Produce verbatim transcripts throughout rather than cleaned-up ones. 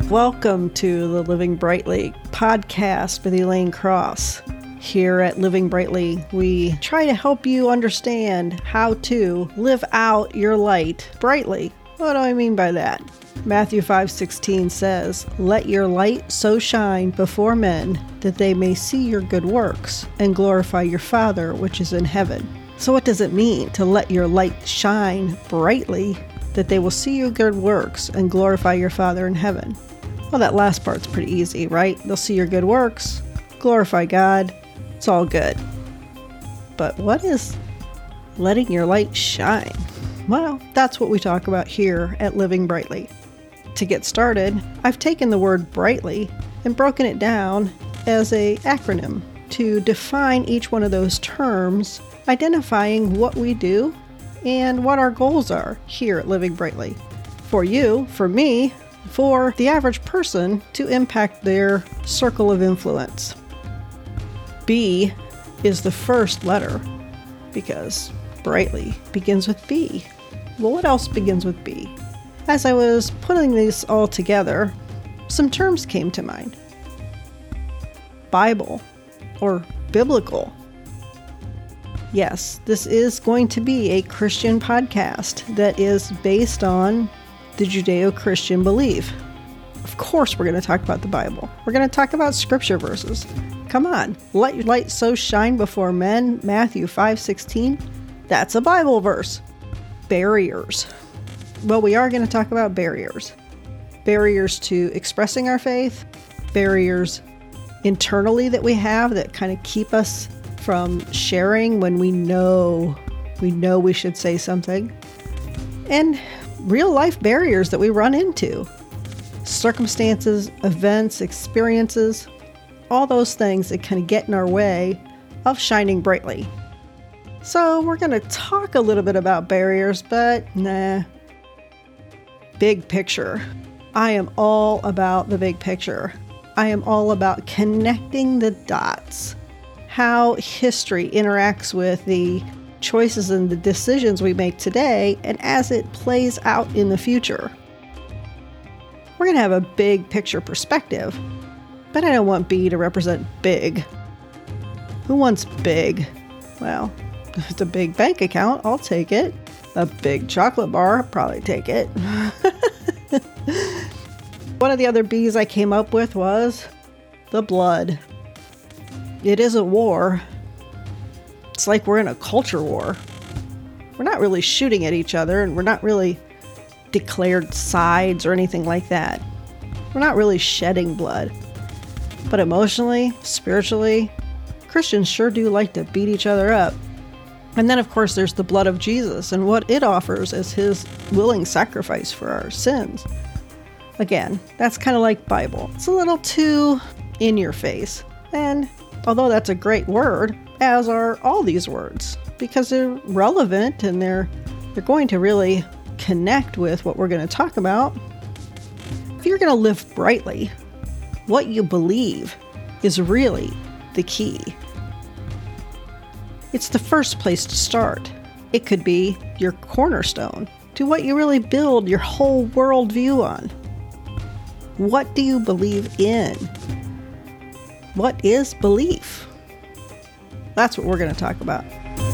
Welcome to the Living Brightly podcast with Elaine Cross. Here at Living Brightly, we try to help you understand how to live out your light brightly. What do I mean by that? Matthew five sixteen says, "Let your light so shine before men that they may see your good works and glorify your Father which is in heaven." So what does it mean to let your light shine brightly that they will see your good works and glorify your Father in heaven? Well, that last part's pretty easy, right? They'll see your good works, glorify God. It's all good. But what is letting your light shine? Well, that's what we talk about here at Living Brightly. To get started, I've taken the word brightly and broken it down as an acronym to define each one of those terms, identifying what we do and what our goals are here at Living Brightly. For you, for me, for the average person to impact their circle of influence. B is the first letter because brightly begins with B. Well, what else begins with B? As I was putting these all together, some terms came to mind. Bible or biblical. Yes, this is going to be a Christian podcast that is based on the Judeo-Christian belief. Of course, we're going to talk about the Bible. We're going to talk about scripture verses. Come on, let your light so shine before men, Matthew five sixteen. That's a Bible verse. Barriers. Well, we are going to talk about barriers. Barriers to expressing our faith, barriers internally that we have that kind of keep us from sharing when we know we know we should say something, and real life barriers that we run into. Circumstances, events, experiences, all those things that kind of get in our way of shining brightly. So we're going to talk a little bit about barriers, but nah. Big picture. I am all about the big picture. I am all about connecting the dots. How history interacts with the choices and the decisions we make today, and as it plays out in the future. We're going to have a big picture perspective, but I don't want B to represent big. Who wants big? Well, if it's a big bank account, I'll take it. A big chocolate bar, I'll probably take it. One of the other B's I came up with was the blood. It is a war. It's like we're in a culture war. We're not really shooting at each other, and we're not really declared sides or anything like that. We're not really shedding blood. But emotionally, spiritually, Christians sure do like to beat each other up. And then, of course, there's the blood of Jesus and what it offers as his willing sacrifice for our sins. Again, that's kind of like Bible. It's a little too in your face. And although that's a great word, as are all these words, because they're relevant and they're they're going to really connect with what we're going to talk about. If you're going to live brightly, what you believe is really the key. It's the first place to start. It could be your cornerstone to what you really build your whole worldview on. What do you believe in? What is belief? That's what we're going to talk about.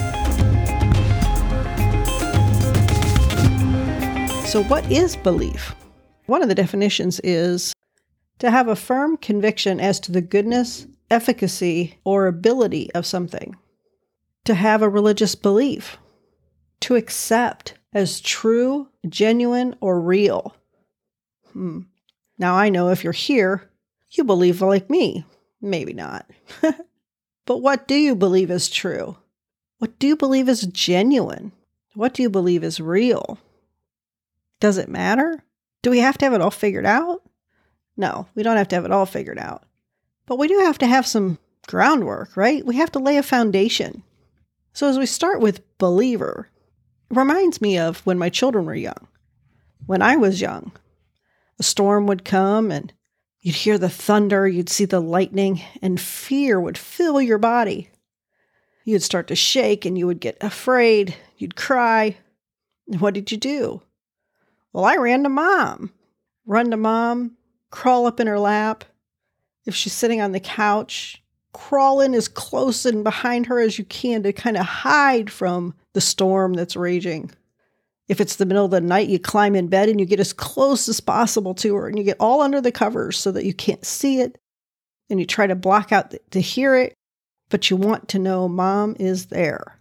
So what is belief? One of the definitions is to have a firm conviction as to the goodness, efficacy, or ability of something. To have a religious belief. To accept as true, genuine, or real. Hmm. Now I know if you're here, you believe like me. Maybe not. But what do you believe is true? What do you believe is genuine? What do you believe is real? Does it matter? Do we have to have it all figured out? No, we don't have to have it all figured out. But we do have to have some groundwork, right? We have to lay a foundation. So as we start with believer, it reminds me of when my children were young. When I was young, a storm would come and you'd hear the thunder, you'd see the lightning, and fear would fill your body. You'd start to shake and you would get afraid. You'd cry. What did you do? Well, I ran to mom. Run to mom, crawl up in her lap. If she's sitting on the couch, crawl in as close and behind her as you can to kind of hide from the storm that's raging. If it's the middle of the night, you climb in bed and you get as close as possible to her and you get all under the covers so that you can't see it. And you try to block out to hear it, but you want to know mom is there.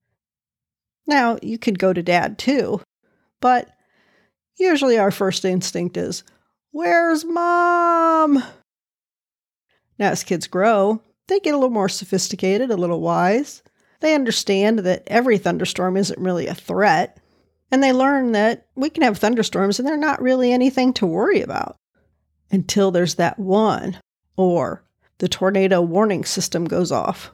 Now, you could go to dad too, but usually our first instinct is, where's mom? Now, as kids grow, they get a little more sophisticated, a little wise. They understand that every thunderstorm isn't really a threat. And they learn that we can have thunderstorms and they're not really anything to worry about. Until there's that one, or the tornado warning system goes off.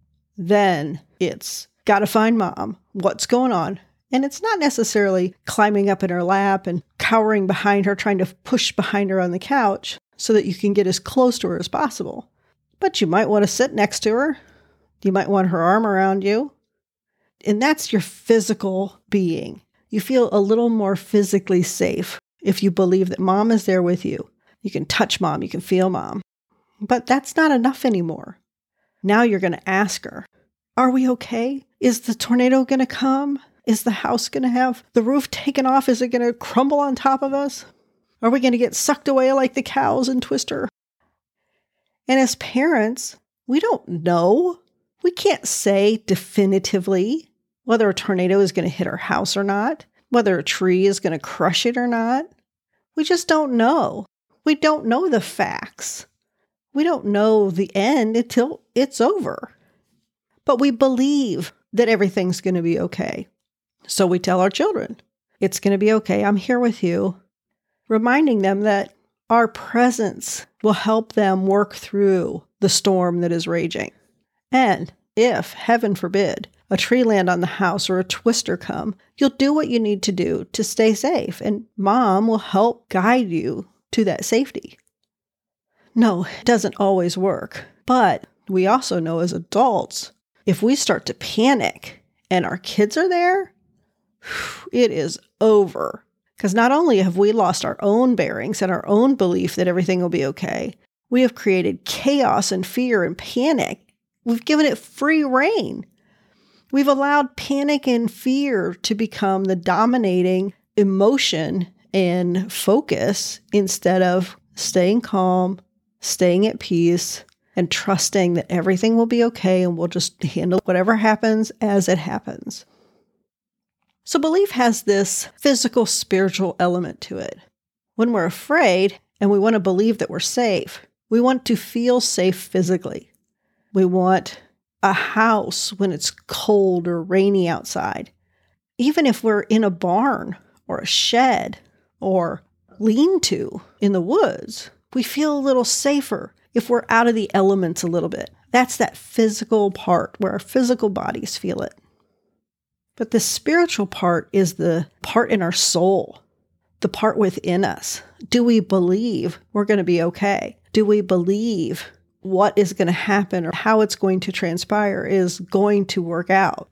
Then it's got to find mom. What's going on? And it's not necessarily climbing up in her lap and cowering behind her, trying to push behind her on the couch so that you can get as close to her as possible. But you might want to sit next to her. You might want her arm around you. And that's your physical being. You feel a little more physically safe if you believe that mom is there with you. You can touch mom, you can feel mom. But that's not enough anymore. Now you're going to ask her, are we okay? Is the tornado going to come? Is the house going to have the roof taken off? Is it going to crumble on top of us? Are we going to get sucked away like the cows in Twister? And as parents, we don't know. We can't say definitively whether a tornado is going to hit our house or not, whether a tree is going to crush it or not. We just don't know. We don't know the facts. We don't know the end until it's over. But we believe that everything's going to be okay. So we tell our children, it's going to be okay. I'm here with you. Reminding them that our presence will help them work through the storm that is raging. And if, heaven forbid, a tree land on the house or a twister come, you'll do what you need to do to stay safe, and mom will help guide you to that safety. No, it doesn't always work, but we also know as adults, if we start to panic and our kids are there, it is over. Because not only have we lost our own bearings and our own belief that everything will be okay, we have created chaos and fear and panic. We've given it free rein. We've allowed panic and fear to become the dominating emotion and focus instead of staying calm, staying at peace, and trusting that everything will be okay and we'll just handle whatever happens as it happens. So belief has this physical, spiritual element to it. When we're afraid and we want to believe that we're safe, we want to feel safe physically. We want a house when it's cold or rainy outside. Even if we're in a barn or a shed or lean-to in the woods, we feel a little safer if we're out of the elements a little bit. That's that physical part where our physical bodies feel it. But the spiritual part is the part in our soul, the part within us. Do we believe we're going to be okay? Do we believe what is going to happen or how it's going to transpire is going to work out?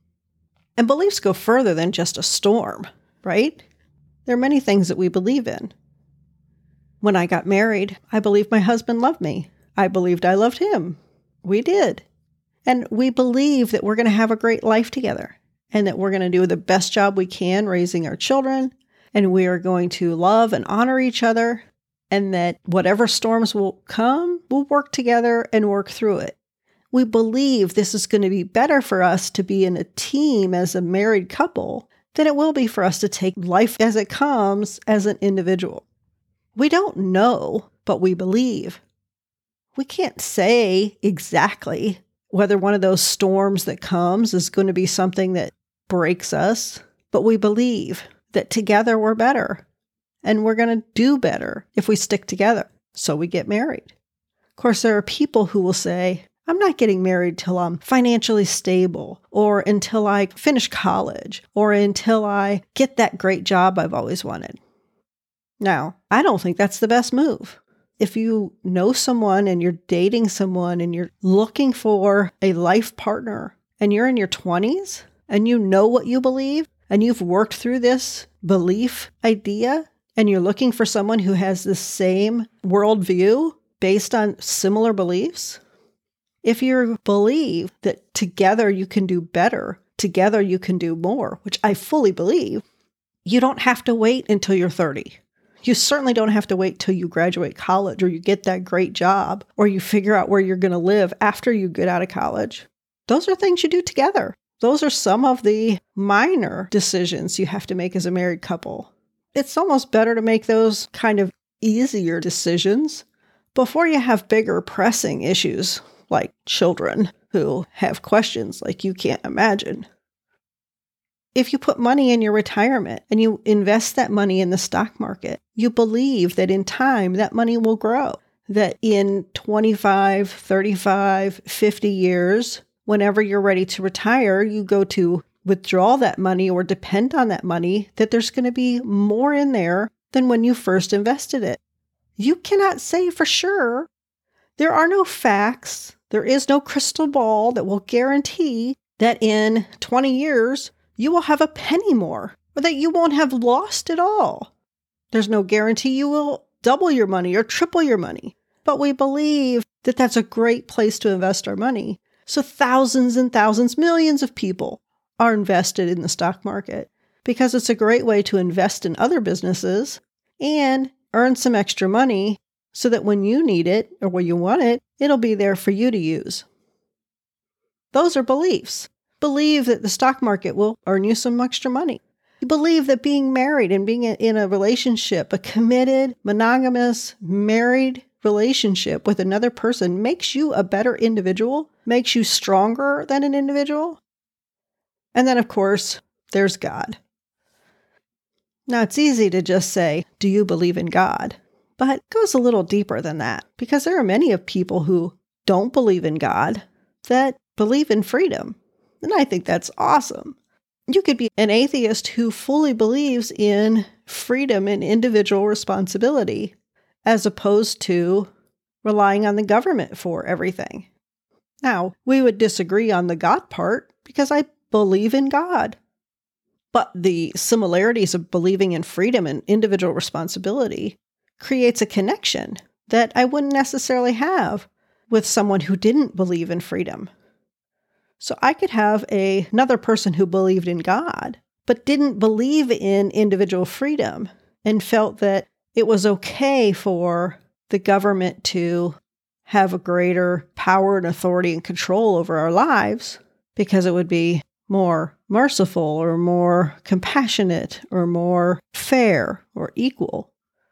And beliefs go further than just a storm, right? There are many things that we believe in. When I got married, I believed my husband loved me. I believed I loved him. We did. And we believe that we're going to have a great life together and that we're going to do the best job we can raising our children, and we are going to love and honor each other, and that whatever storms will come, we'll work together and work through it. We believe this is going to be better for us to be in a team as a married couple than it will be for us to take life as it comes as an individual. We don't know, but we believe. We can't say exactly whether one of those storms that comes is going to be something that breaks us, but we believe that together we're better and we're going to do better if we stick together. So we get married. Of course, there are people who will say, I'm not getting married till I'm financially stable, or until I finish college, or until I get that great job I've always wanted. Now, I don't think that's the best move. If you know someone and you're dating someone and you're looking for a life partner and you're in your twenties and you know what you believe and you've worked through this belief idea and you're looking for someone who has the same worldview based on similar beliefs, if you believe that together you can do better, together you can do more, which I fully believe, you don't have to wait until you're thirty. You certainly don't have to wait till you graduate college or you get that great job or you figure out where you're going to live after you get out of college. Those are things you do together. Those are some of the minor decisions you have to make as a married couple. It's almost better to make those kind of easier decisions before you have bigger pressing issues like children who have questions like you can't imagine. If you put money in your retirement and you invest that money in the stock market, you believe that in time that money will grow, that in twenty-five, thirty-five, fifty years, whenever you're ready to retire, you go to withdraw that money or depend on that money, that there's going to be more in there than when you first invested it. You cannot say for sure. There are no facts. There is no crystal ball that will guarantee that in twenty years, you will have a penny more, or that you won't have lost it all. There's no guarantee you will double your money or triple your money. But we believe that that's a great place to invest our money. So thousands and thousands, millions of people are invested in the stock market because it's a great way to invest in other businesses and earn some extra money so that when you need it or when you want it, it'll be there for you to use. Those are beliefs. Believe that the stock market will earn you some extra money. You believe that being married and being in a relationship, a committed, monogamous, married relationship with another person makes you a better individual, makes you stronger than an individual. And then, of course, there's God. Now, it's easy to just say, do you believe in God? But it goes a little deeper than that, because there are many of people who don't believe in God that believe in freedom. And I think that's awesome. You could be an atheist who fully believes in freedom and individual responsibility, as opposed to relying on the government for everything. Now, we would disagree on the God part because I believe in God. But the similarities of believing in freedom and individual responsibility creates a connection that I wouldn't necessarily have with someone who didn't believe in freedom. So I could have a, another person who believed in God, but didn't believe in individual freedom and felt that it was okay for the government to have a greater power and authority and control over our lives because it would be more merciful or more compassionate or more fair or equal.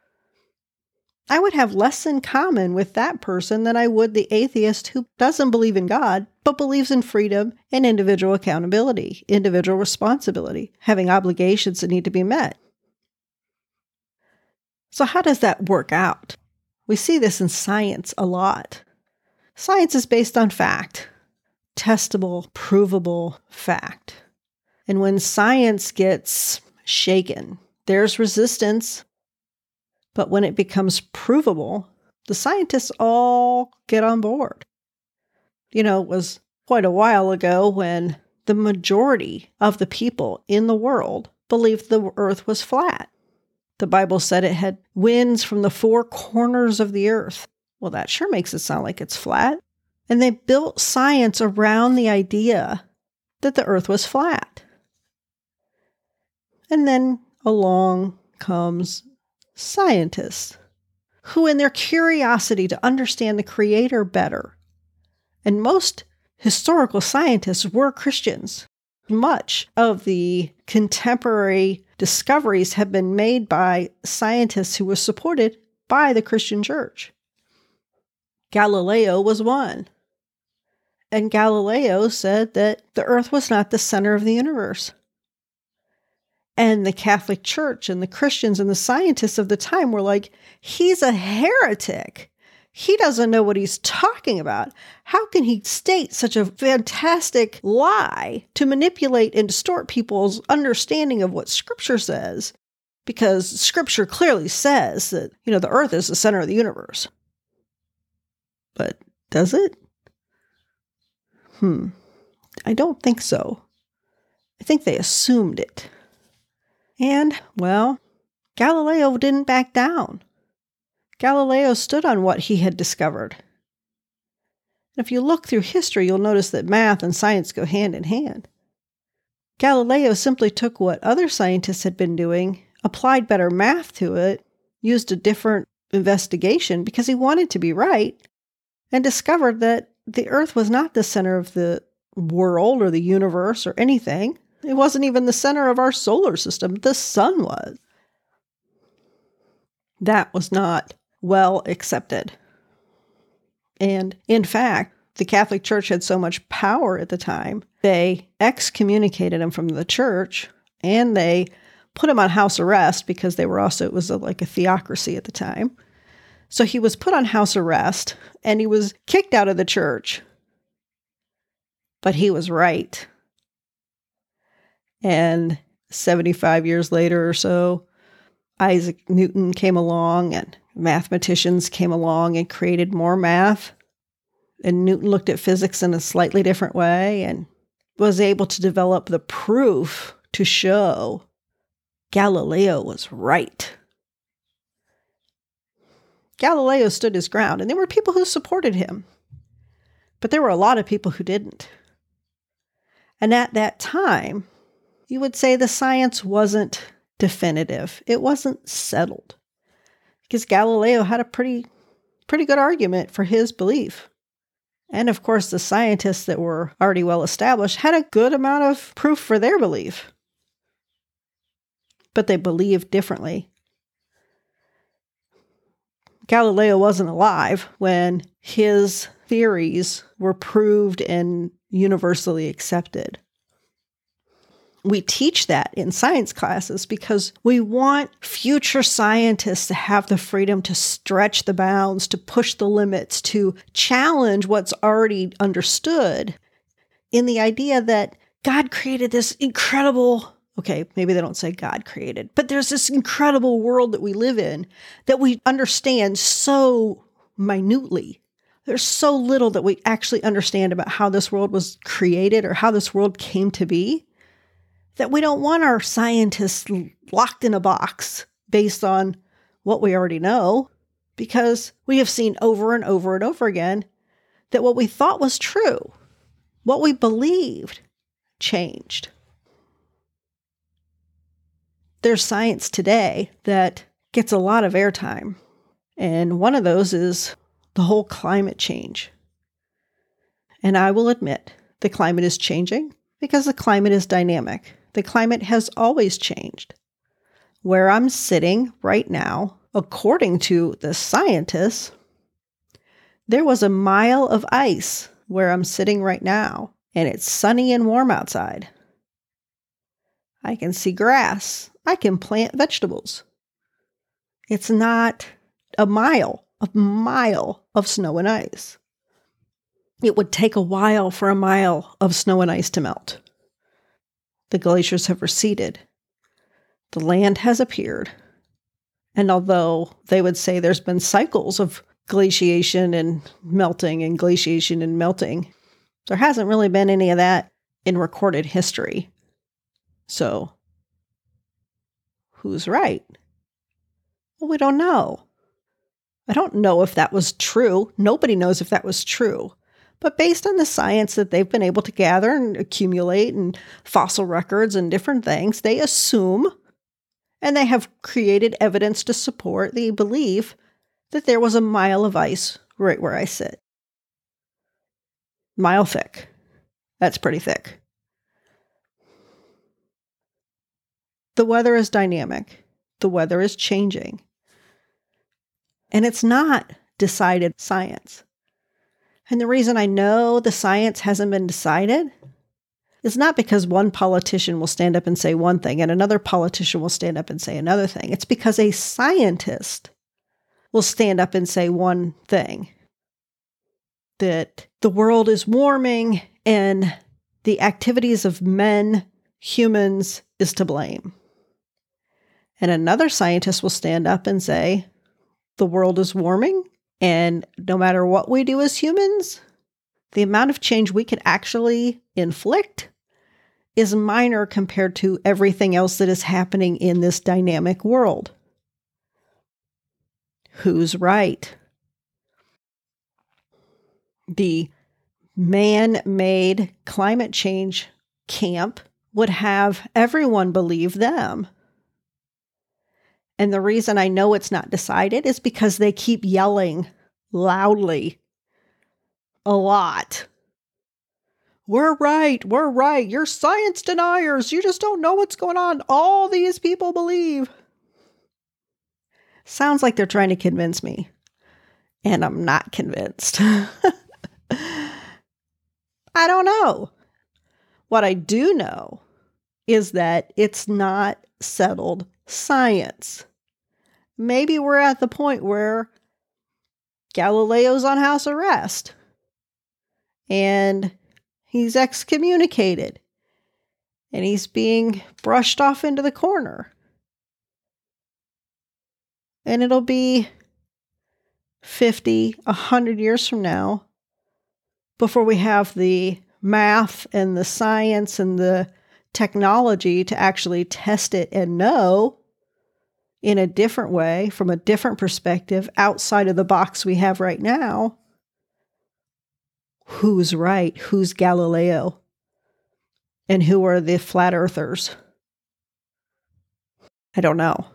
I would have less in common with that person than I would the atheist who doesn't believe in God, but believes in freedom and individual accountability, individual responsibility, having obligations that need to be met. So how does that work out? We see this in science a lot. Science is based on fact, testable, provable fact. And when science gets shaken, there's resistance. But when it becomes provable, the scientists all get on board. You know, it was quite a while ago when the majority of the people in the world believed the earth was flat. The Bible said it had winds from the four corners of the earth. Well, that sure makes it sound like it's flat. And they built science around the idea that the earth was flat. And then along comes scientists who, in their curiosity to understand the Creator better, and most historical scientists were Christians. Much of the contemporary discoveries have been made by scientists who were supported by the Christian church. Galileo was one. And Galileo said that the earth was not the center of the universe. And the Catholic Church and the Christians and the scientists of the time were like, he's a heretic. He doesn't know what he's talking about. How can he state such a fantastic lie to manipulate and distort people's understanding of what Scripture says? Because Scripture clearly says that, you know, the earth is the center of the universe. But does it? Hmm. I don't think so. I think they assumed it. And, well, Galileo didn't back down. Galileo stood on what he had discovered. If you look through history, you'll notice that math and science go hand in hand. Galileo simply took what other scientists had been doing, applied better math to it, used a different investigation because he wanted to be right, and discovered that the Earth was not the center of the world or the universe or anything. It wasn't even the center of our solar system. The sun was. That was not well accepted. And in fact, the Catholic Church had so much power at the time, they excommunicated him from the church, and they put him on house arrest because they were also, it was a, like a theocracy at the time. So he was put on house arrest, and he was kicked out of the church. But he was right. And seventy-five years later or so, Isaac Newton came along, and mathematicians came along and created more math. And Newton looked at physics in a slightly different way and was able to develop the proof to show Galileo was right. Galileo stood his ground, and there were people who supported him. But there were a lot of people who didn't. And at that time, you would say the science wasn't definitive. It wasn't settled. Because Galileo had a pretty, pretty good argument for his belief. And of course, the scientists that were already well established had a good amount of proof for their belief. But they believed differently. Galileo wasn't alive when his theories were proved and universally accepted. We teach that in science classes because we want future scientists to have the freedom to stretch the bounds, to push the limits, to challenge what's already understood in the idea that God created this incredible, okay, maybe they don't say God created, but there's this incredible world that we live in that we understand so minutely. There's so little that we actually understand about how this world was created or how this world came to be, that we don't want our scientists locked in a box based on what we already know, because we have seen over and over and over again that what we thought was true, what we believed, changed. There's science today that gets a lot of airtime, and one of those is the whole climate change. And I will admit, the climate is changing because the climate is dynamic. The climate has always changed. Where I'm sitting right now, according to the scientists, there was a mile of ice where I'm sitting right now, and it's sunny and warm outside. I can see grass. I can plant vegetables. It's not a mile, a mile of snow and ice. It would take a while for a mile of snow and ice to melt. The glaciers have receded. The land has appeared. And although they would say there's been cycles of glaciation and melting and glaciation and melting, there hasn't really been any of that in recorded history. So, who's right? Well, we don't know. I don't know if that was true. Nobody knows if that was true. But based on the science that they've been able to gather and accumulate and fossil records and different things, they assume, and they have created evidence to support the belief that there was a mile of ice right where I sit. Mile thick. That's pretty thick. The weather is dynamic. The weather is changing. And it's not decided science. And the reason I know the science hasn't been decided is not because one politician will stand up and say one thing and another politician will stand up and say another thing. It's because a scientist will stand up and say one thing, that the world is warming and the activities of men, humans, is to blame. And another scientist will stand up and say, the world is warming, and no matter what we do as humans, the amount of change we can actually inflict is minor compared to everything else that is happening in this dynamic world. who's right. The man-made climate change camp would have everyone believe them. And the reason I know it's not decided is because they keep yelling loudly a lot. We're right. We're right. You're science deniers. You just don't know what's going on. All these people believe. Sounds like they're trying to convince me. And I'm not convinced. I don't know. What I do know is that it's not settled science. Maybe we're at the point where Galileo's on house arrest and he's excommunicated and he's being brushed off into the corner. And it'll be fifty, one hundred years from now before we have the math and the science and the technology to actually test it and know in a different way, from a different perspective, outside of the box we have right now, who's right, who's Galileo, and who are the flat earthers. I don't know.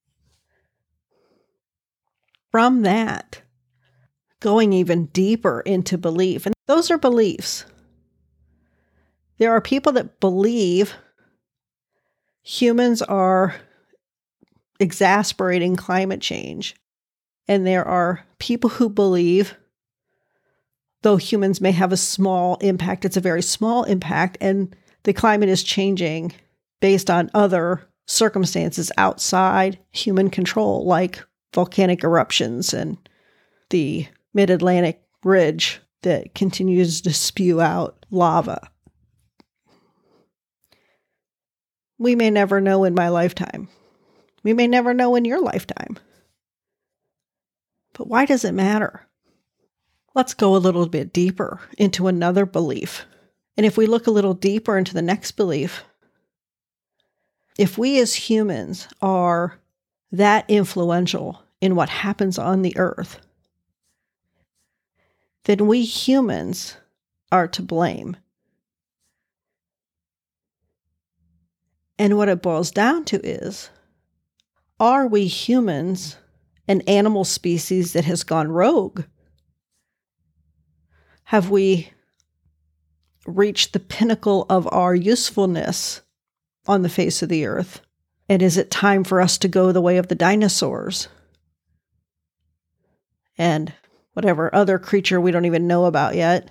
From that, going even deeper into belief, and those are beliefs. There are people that believe humans are exasperating climate change. And there are people who believe, though humans may have a small impact, it's a very small impact, and the climate is changing based on other circumstances outside human control, like volcanic eruptions and the mid-Atlantic ridge that continues to spew out lava. We may never know in my lifetime. We may never know in your lifetime. But why does it matter? Let's go a little bit deeper into another belief. And if we look a little deeper into the next belief, if we as humans are that influential in what happens on the earth, then we humans are to blame. And what it boils down to is, are we humans an animal species that has gone rogue? Have we reached the pinnacle of our usefulness on the face of the earth? And is it time for us to go the way of the dinosaurs? And whatever other creature we don't even know about yet.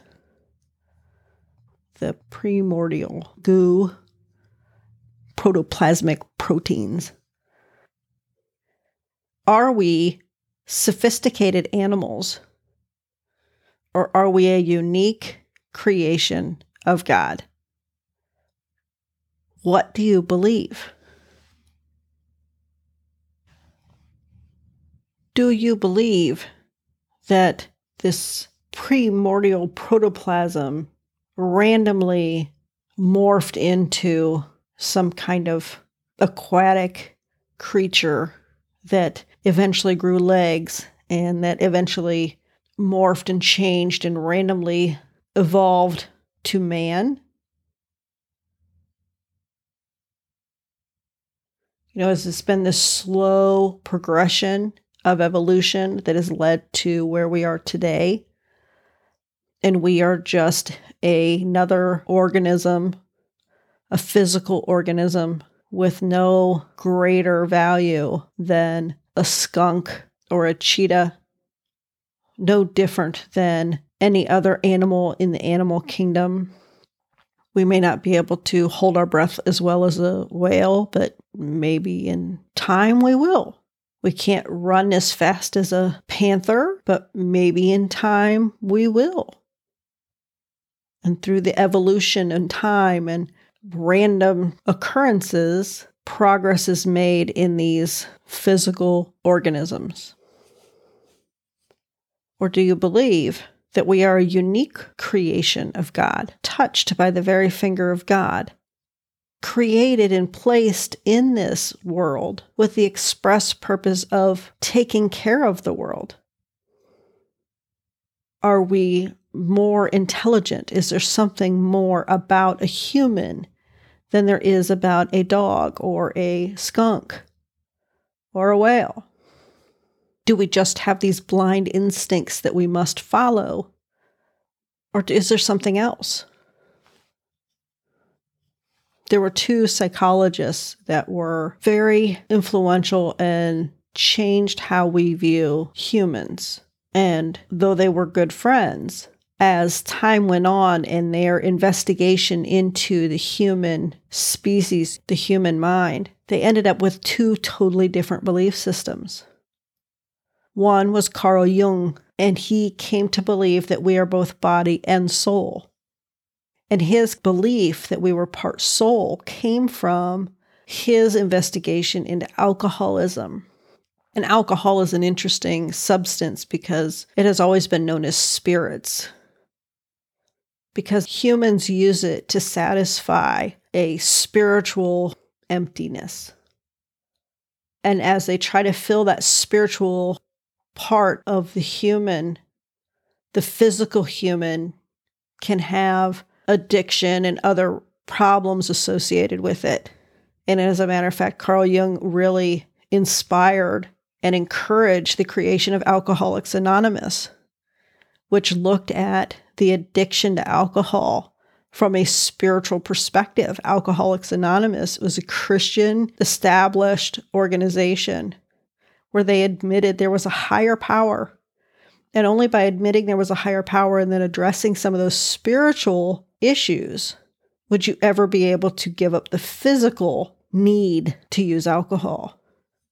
The primordial goo, protoplasmic proteins. Are we sophisticated animals, or are we a unique creation of God? What do you believe? Do you believe that this primordial protoplasm randomly morphed into some kind of aquatic creature that eventually grew legs and that eventually morphed and changed and randomly evolved to man? You know, has this been this slow progression of evolution that has led to where we are today? And we are just a, another organism, a physical organism with no greater value than a skunk or a cheetah, no different than any other animal in the animal kingdom. We may not be able to hold our breath as well as a whale, but maybe in time we will. We can't run as fast as a panther, but maybe in time we will. And through the evolution and time and random occurrences, progress is made in these physical organisms. Or do you believe that we are a unique creation of God, touched by the very finger of God? created and placed in this world with the express purpose of taking care of the world? Are we more intelligent? Is there something more about a human than there is about a dog or a skunk or a whale? Do we just have these blind instincts that we must follow? Or is there something else? There were two psychologists that were very influential and changed how we view humans. And though they were good friends, as time went on in their investigation into the human species, the human mind, they ended up with two totally different belief systems. One was Carl Jung, and he came to believe that we are both body and soul. And his belief that we were part soul came from his investigation into alcoholism. And alcohol is an interesting substance because it has always been known as spirits. Because humans use it to satisfy a spiritual emptiness. And as they try to fill that spiritual part of the human, the physical human can have addiction and other problems associated with it. And as a matter of fact, Carl Jung really inspired and encouraged the creation of Alcoholics Anonymous, which looked at the addiction to alcohol from a spiritual perspective. Alcoholics Anonymous was a Christian established organization where they admitted there was a higher power. And only by admitting there was a higher power and then addressing some of those spiritual issues would you ever be able to give up the physical need to use alcohol.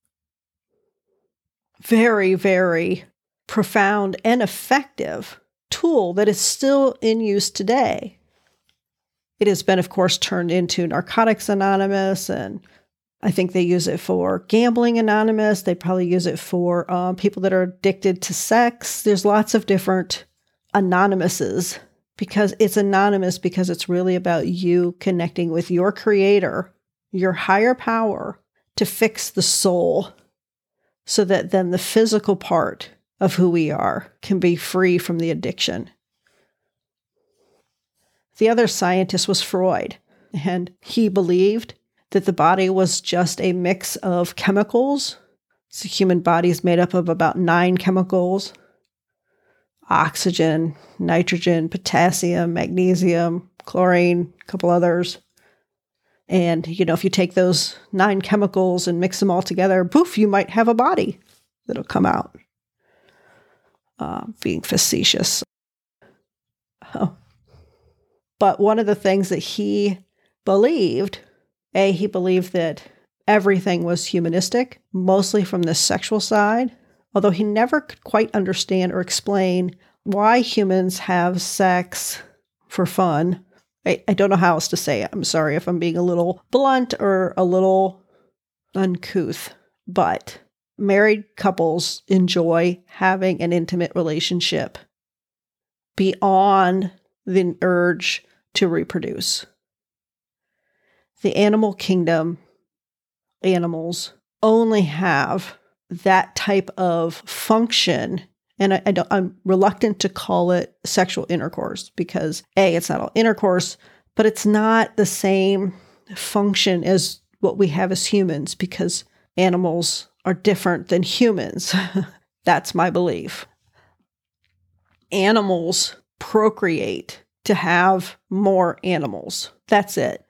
Very, very profound and effective tool that is still in use today. It has been, of course, turned into Narcotics Anonymous, and I think they use it for Gambling Anonymous. They probably use it for um, people that are addicted to sex. There's lots of different anonymouses because it's anonymous because it's really about you connecting with your creator, your higher power, to fix the soul so that then the physical part of who we are can be free from the addiction. The other scientist was Freud, and he believed that the body was just a mix of chemicals. So the human body is made up of about nine chemicals: oxygen, nitrogen, potassium, magnesium, chlorine, a couple others. And, you know, if you take those nine chemicals and mix them all together, poof, you might have a body that'll come out. Uh, being facetious. Oh. But one of the things that he believed, A, he believed that everything was humanistic, mostly from the sexual side, although he never could quite understand or explain why humans have sex for fun. I, I don't know how else to say it. I'm sorry if I'm being a little blunt or a little uncouth, but married couples enjoy having an intimate relationship beyond the urge to reproduce. The animal kingdom, animals only have that type of function. And I, I don't, I'm reluctant to call it sexual intercourse because A, it's not all intercourse, but it's not the same function as what we have as humans because animals are different than humans. That's my belief. Animals procreate to have more animals. That's it.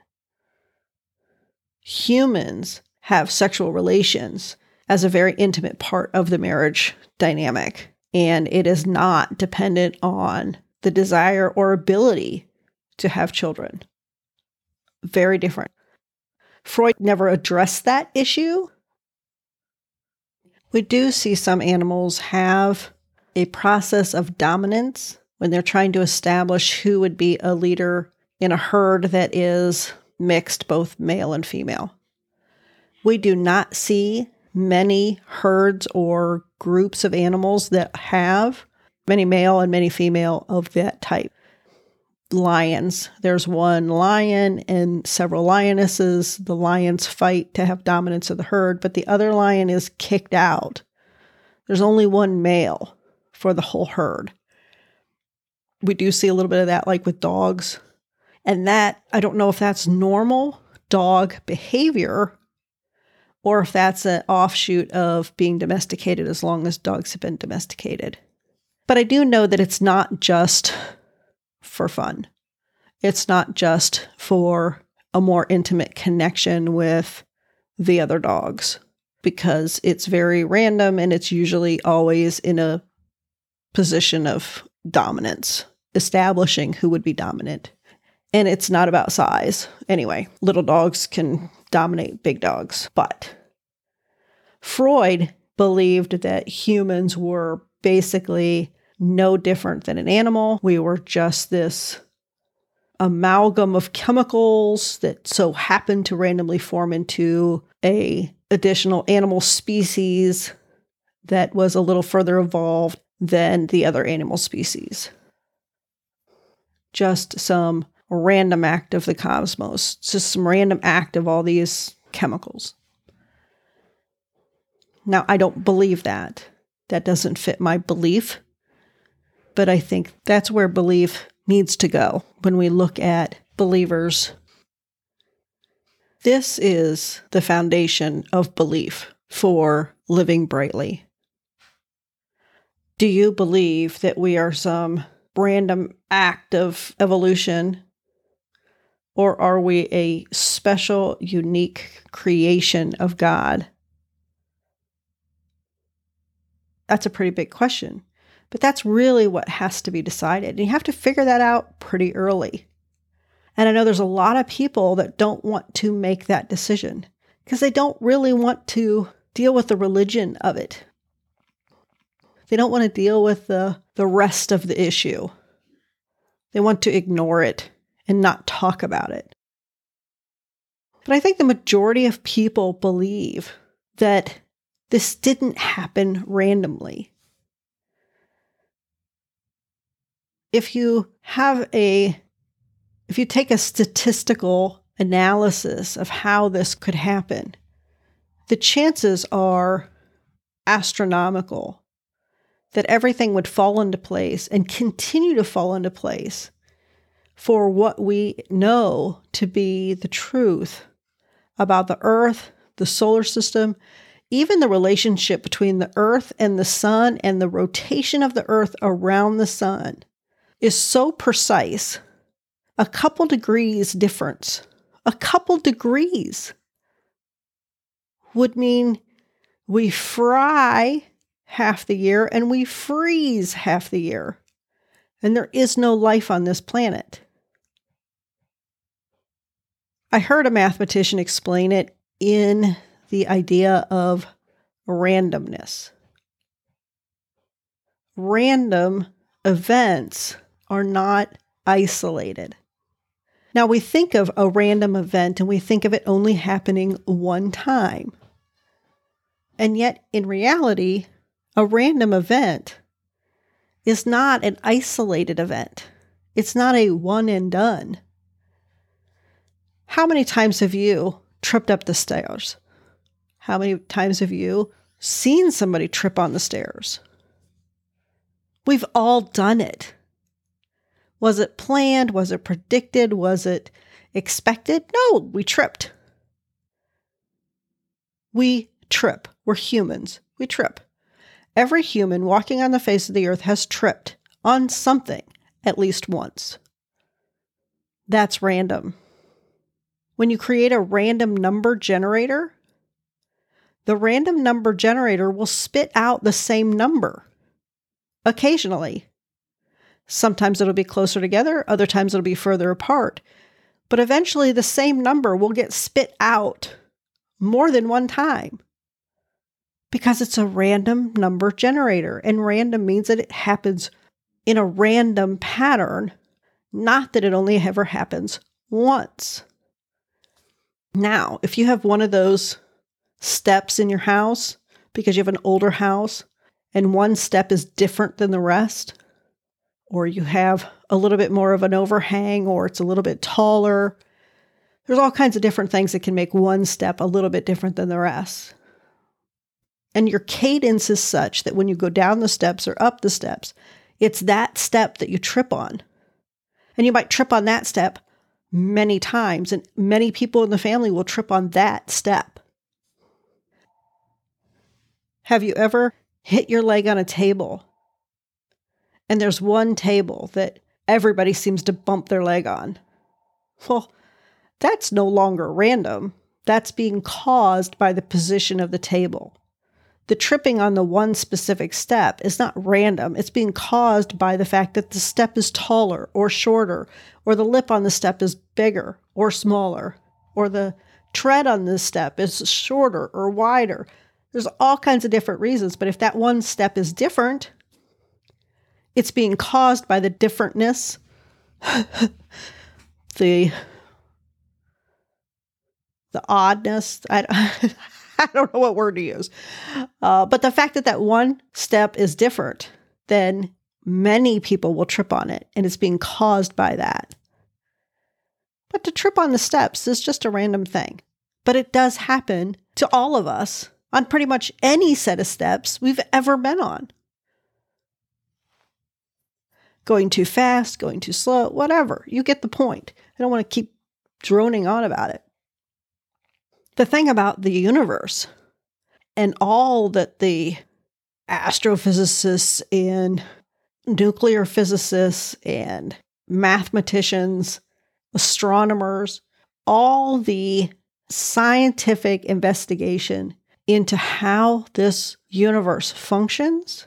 Humans have sexual relations as a very intimate part of the marriage dynamic, and it is not dependent on the desire or ability to have children. Very different. Freud never addressed that issue. We do see some animals have a process of dominance when they're trying to establish who would be a leader in a herd that is mixed, both male and female. We do not see many herds or groups of animals that have many male and many female of that type. lions. There's one lion and several lionesses. The lions fight to have dominance of the herd, but the other lion is kicked out. There's only one male for the whole herd. We do see a little bit of that, like with dogs. And that, I don't know if that's normal dog behavior or if that's an offshoot of being domesticated as long as dogs have been domesticated. But I do know that it's not just for fun. It's not just for a more intimate connection with the other dogs, because it's very random and it's usually always in a position of dominance, establishing who would be dominant. And it's not about size. Anyway, little dogs can dominate big dogs. But Freud believed that humans were basically no different than an animal. We were just this amalgam of chemicals that so happened to randomly form into a additional animal species that was a little further evolved than the other animal species. Just some random act of the cosmos, just some random act of all these chemicals. Now, I don't believe that. That doesn't fit my belief. But I think that's where belief needs to go when we look at believers. This is the foundation of belief for Living Brightly. Do you believe that we are some random act of evolution, or are we a special, unique creation of God? That's a pretty big question. But that's really what has to be decided. And you have to figure that out pretty early. And I know there's a lot of people that don't want to make that decision because they don't really want to deal with the religion of it. They don't want to deal with the, the rest of the issue. They want to ignore it and not talk about it. But I think the majority of people believe that this didn't happen randomly. If you have a, if you take a statistical analysis of how this could happen, the chances are astronomical that everything would fall into place and continue to fall into place for what we know to be the truth about the Earth, the solar system, even the relationship between the Earth and the sun and the rotation of the Earth around the sun is so precise. A couple degrees difference, a couple degrees would mean we fry half the year and we freeze half the year. And there is no life on this planet. I heard a mathematician explain it in the idea of randomness. Random events are not isolated. Now, we think of a random event and we think of it only happening one time. And yet, in reality, a random event is not an isolated event. It's not a one and done. How many times have you tripped up the stairs? How many times have you seen somebody trip on the stairs? We've all done it. Was it planned? Was it predicted? Was it expected? No, we tripped. We trip. We're humans. We trip. Every human walking on the face of the earth has tripped on something at least once. That's random. When you create a random number generator, the random number generator will spit out the same number occasionally. Sometimes it'll be closer together, other times it'll be further apart. But eventually the same number will get spit out more than one time because it's a random number generator. And random means that it happens in a random pattern, not that it only ever happens once. Now, if you have one of those steps in your house because you have an older house and one step is different than the rest, or you have a little bit more of an overhang, or it's a little bit taller. There's all kinds of different things that can make one step a little bit different than the rest. And your cadence is such that when you go down the steps or up the steps, it's that step that you trip on. And you might trip on that step many times, and many people in the family will trip on that step. Have you ever hit your leg on a table, and there's one table that everybody seems to bump their leg on? Well, that's no longer random. That's being caused by the position of the table. The tripping on the one specific step is not random. It's being caused by the fact that the step is taller or shorter, or the lip on the step is bigger or smaller, or the tread on this step is shorter or wider. There's all kinds of different reasons, but if that one step is different, it's being caused by the differentness, the the oddness. I, I don't know what word to use. Uh, but the fact that that one step is different, then many people will trip on it, and it's being caused by that. But to trip on the steps is just a random thing. But it does happen to all of us on pretty much any set of steps we've ever been on. Going too fast, going too slow, whatever. You get the point. I don't want to keep droning on about it. The thing about the universe and all that the astrophysicists and nuclear physicists and mathematicians, astronomers, all the scientific investigation into how this universe functions,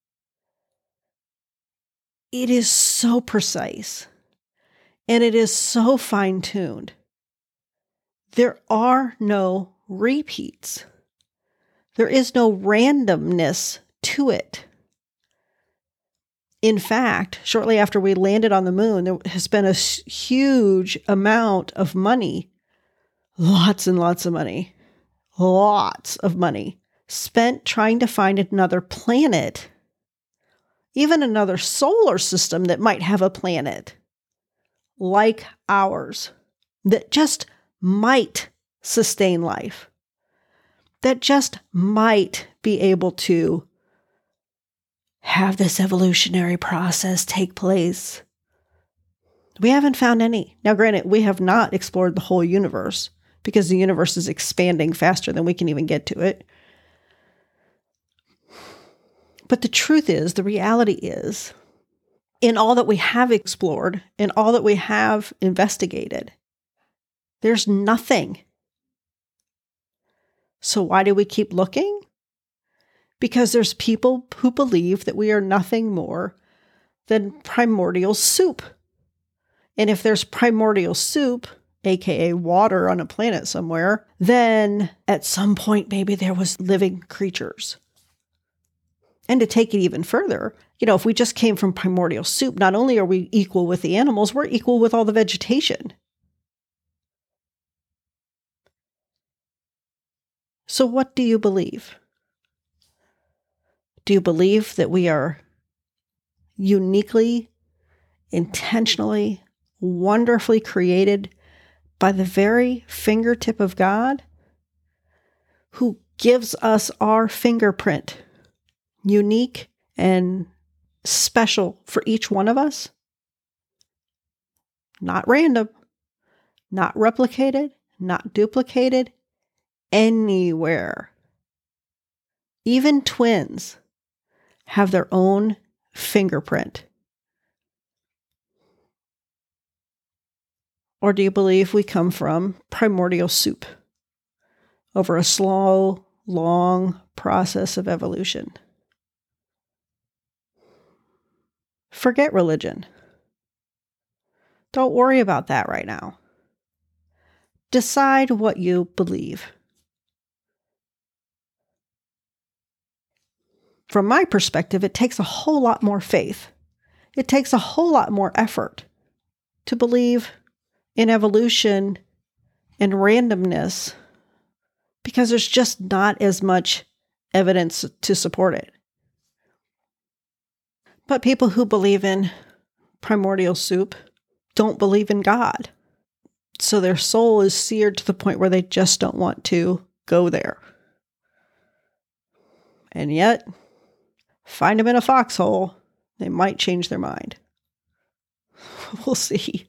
it is so precise and it is so fine-tuned. There are no repeats. There is no randomness to it. In fact, shortly after we landed on the moon, there has been a huge amount of money, lots and lots of money, lots of money spent trying to find another planet, even another solar system that might have a planet like ours, that just might sustain life, that just might be able to have this evolutionary process take place. We haven't found any. Now, granted, we have not explored the whole universe because the universe is expanding faster than we can even get to it. But the truth is, the reality is, in all that we have explored, in all that we have investigated, there's nothing. So why do we keep looking? Because there's people who believe that we are nothing more than primordial soup. And if there's primordial soup, aka water on a planet somewhere, then at some point maybe there was living creatures. And to take it even further, you know, if we just came from primordial soup, not only are we equal with the animals, we're equal with all the vegetation. So what do you believe? Do you believe that we are uniquely, intentionally, wonderfully created by the very fingertip of God, who gives us our fingerprint, unique and special for each one of us? Not random, not replicated, not duplicated, anywhere. Even twins have their own fingerprint. Or do you believe we come from primordial soup over a slow, long process of evolution? Forget religion. Don't worry about that right now. Decide what you believe. From my perspective, it takes a whole lot more faith. It takes a whole lot more effort to believe in evolution and randomness because there's just not as much evidence to support it. But people who believe in primordial soup don't believe in God. So their soul is seared to the point where they just don't want to go there. And yet, find them in a foxhole, they might change their mind. We'll see.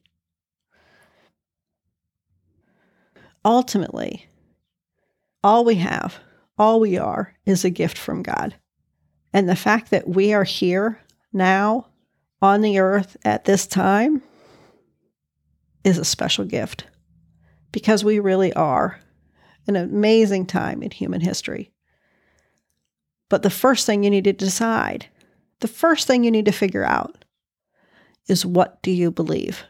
Ultimately, all we have, all we are, is a gift from God. And the fact that we are here now on the earth at this time is a special gift, because we really are an amazing time in human history. But the first thing you need to decide, the first thing you need to figure out is, what do you believe?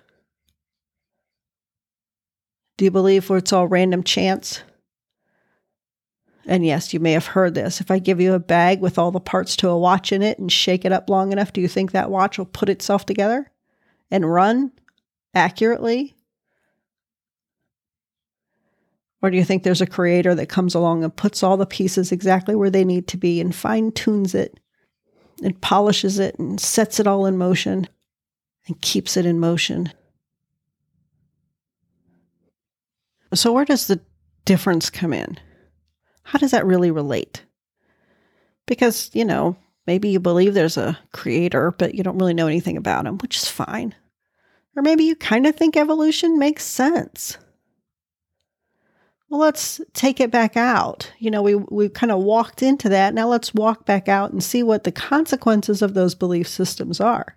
Do you believe where it's all random chance? And yes, you may have heard this. If I give you a bag with all the parts to a watch in it and shake it up long enough, do you think that watch will put itself together and run accurately? Or do you think there's a creator that comes along and puts all the pieces exactly where they need to be and fine-tunes it and polishes it and sets it all in motion and keeps it in motion? So where does the difference come in? How does that really relate? Because, you know, maybe you believe there's a creator, but you don't really know anything about him, which is fine. Or maybe you kind of think evolution makes sense. Well, let's take it back out. You know, we we kind of walked into that. Now let's walk back out and see what the consequences of those belief systems are.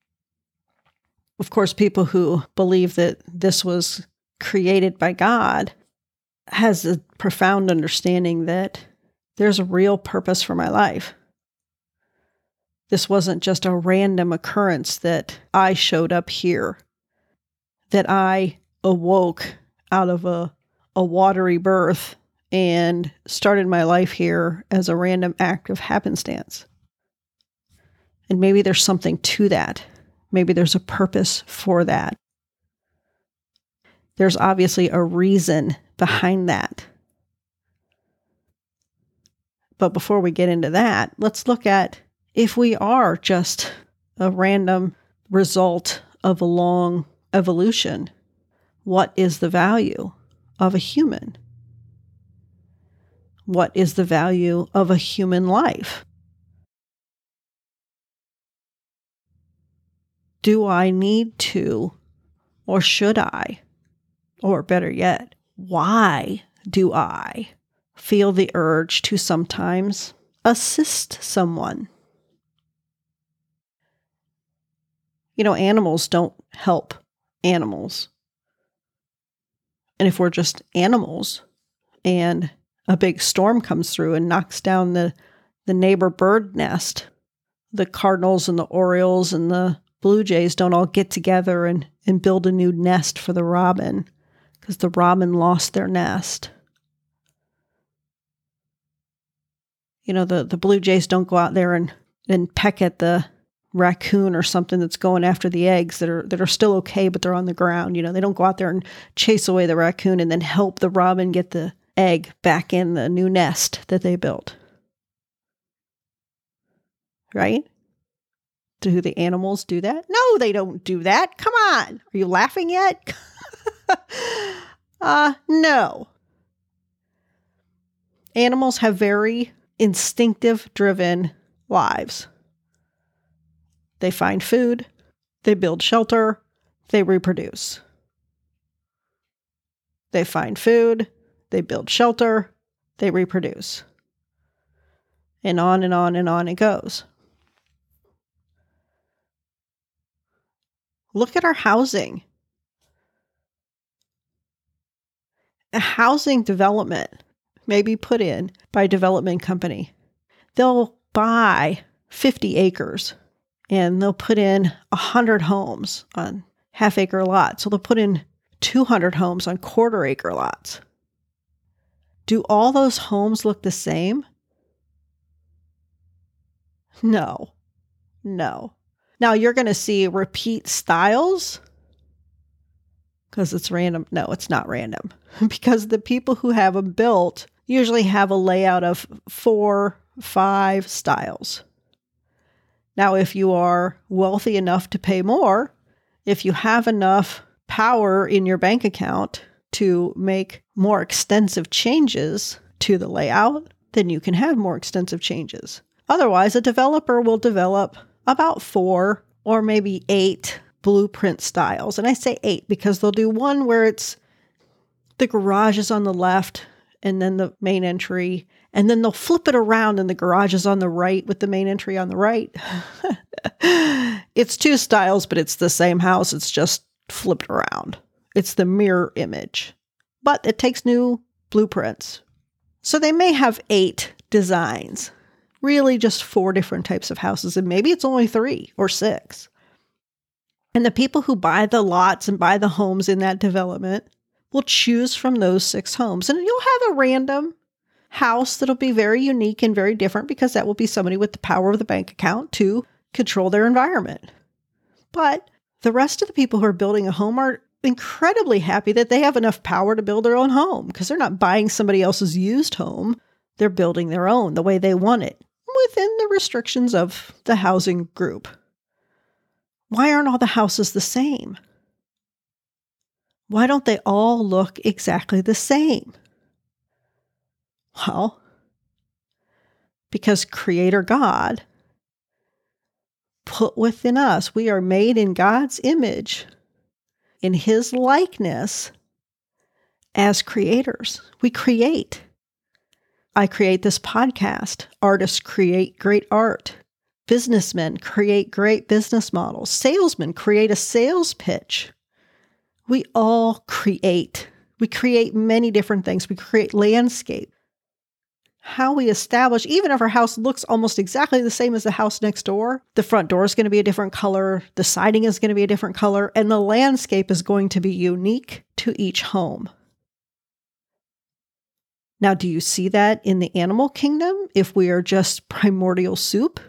Of course, people who believe that this was created by God has a profound understanding that there's a real purpose for my life. This wasn't just a random occurrence that I showed up here, that I awoke out of a, a watery birth and started my life here as a random act of happenstance. And maybe there's something to that. Maybe there's a purpose for that. There's obviously a reason behind that. But before we get into that, let's look at, if we are just a random result of a long evolution, what is the value of a human? What is the value of a human life? Do I need to, or should I, or better yet, why do I feel the urge to sometimes assist someone? You know, animals don't help animals. And if we're just animals and a big storm comes through and knocks down the, the neighbor bird nest, the cardinals and the orioles and the blue jays don't all get together and, and build a new nest for the robin because the robin lost their nest. You know, the, the blue jays don't go out there and, and peck at the raccoon or something that's going after the eggs that are that are still okay, but they're on the ground. You know, they don't go out there and chase away the raccoon and then help the robin get the egg back in the new nest that they built. Right? Do the animals do that? No, they don't do that. Come on. Are you laughing yet? uh, no. Animals have very instinctive driven lives. They find food, they build shelter, they reproduce. They find food, they build shelter, they reproduce. And on and on and on it goes. Look at our housing. A housing development may be put in by a development company. They'll buy fifty acres and they'll put in one hundred homes on half acre lots. So they'll put in two hundred homes on quarter acre lots. Do all those homes look the same? No. No. Now you're going to see repeat styles because it's random. No, it's not random because the people who have them built usually have a layout of four, five styles. Now, if you are wealthy enough to pay more, if you have enough power in your bank account to make more extensive changes to the layout, then you can have more extensive changes. Otherwise, a developer will develop about four or maybe eight blueprint styles. And I say eight because they'll do one where it's the garage is on the left and then the main entry, and then they'll flip it around and the garage is on the right with the main entry on the right. It's two styles, but it's the same house. It's just flipped around. It's the mirror image, but it takes new blueprints. So they may have eight designs, really just four different types of houses, and maybe it's only three or six. And the people who buy the lots and buy the homes in that development will choose from those six homes. And you'll have a random house that'll be very unique and very different because that will be somebody with the power of the bank account to control their environment. But the rest of the people who are building a home are incredibly happy that they have enough power to build their own home because they're not buying somebody else's used home. They're building their own the way they want it within the restrictions of the housing group. Why aren't all the houses the same? Why don't they all look exactly the same? Well, because Creator God put within us, we are made in God's image, in His likeness as creators. We create. I create this podcast. Artists create great art. Businessmen create great business models. Salesmen create a sales pitch. We all create. We create many different things. We create landscape. How we establish, even if our house looks almost exactly the same as the house next door, the front door is going to be a different color, the siding is going to be a different color, and the landscape is going to be unique to each home. Now, do you see that in the animal kingdom if we are just primordial soup?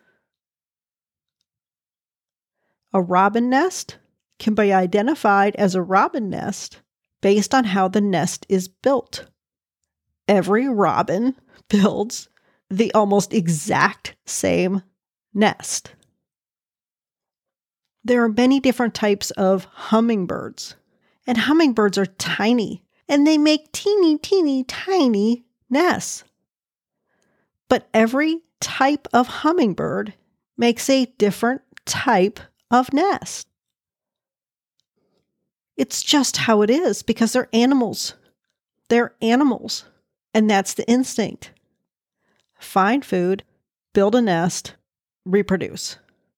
A robin nest can be identified as a robin nest based on how the nest is built. Every robin builds the almost exact same nest. There are many different types of hummingbirds, and hummingbirds are tiny, and they make teeny, teeny, tiny nests. But every type of hummingbird makes a different type of nest. It's just how it is because they're animals. They're animals. And that's the instinct. Find food, build a nest, reproduce.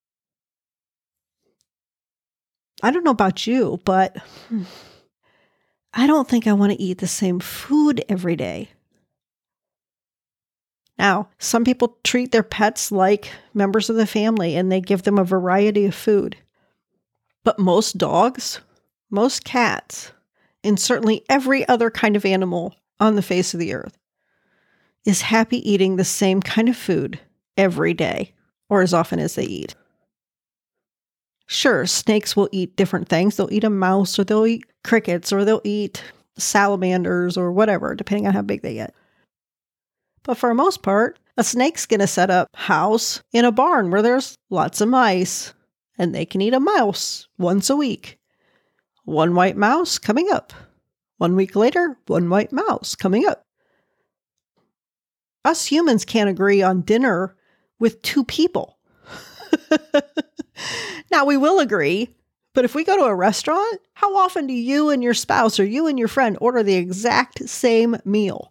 I don't know about you, but I don't think I want to eat the same food every day. Now, some people treat their pets like members of the family and they give them a variety of food. But most dogs, most cats, and certainly every other kind of animal on the face of the earth is happy eating the same kind of food every day or as often as they eat. Sure, snakes will eat different things. They'll eat a mouse or they'll eat crickets or they'll eat salamanders or whatever, depending on how big they get. But for the most part, a snake's going to set up house in a barn where there's lots of mice and they can eat a mouse once a week. One white mouse coming up. One week later, one white mouse coming up. Us humans can't agree on dinner with two people. Now, we will agree, but if we go to a restaurant, how often do you and your spouse or you and your friend order the exact same meal?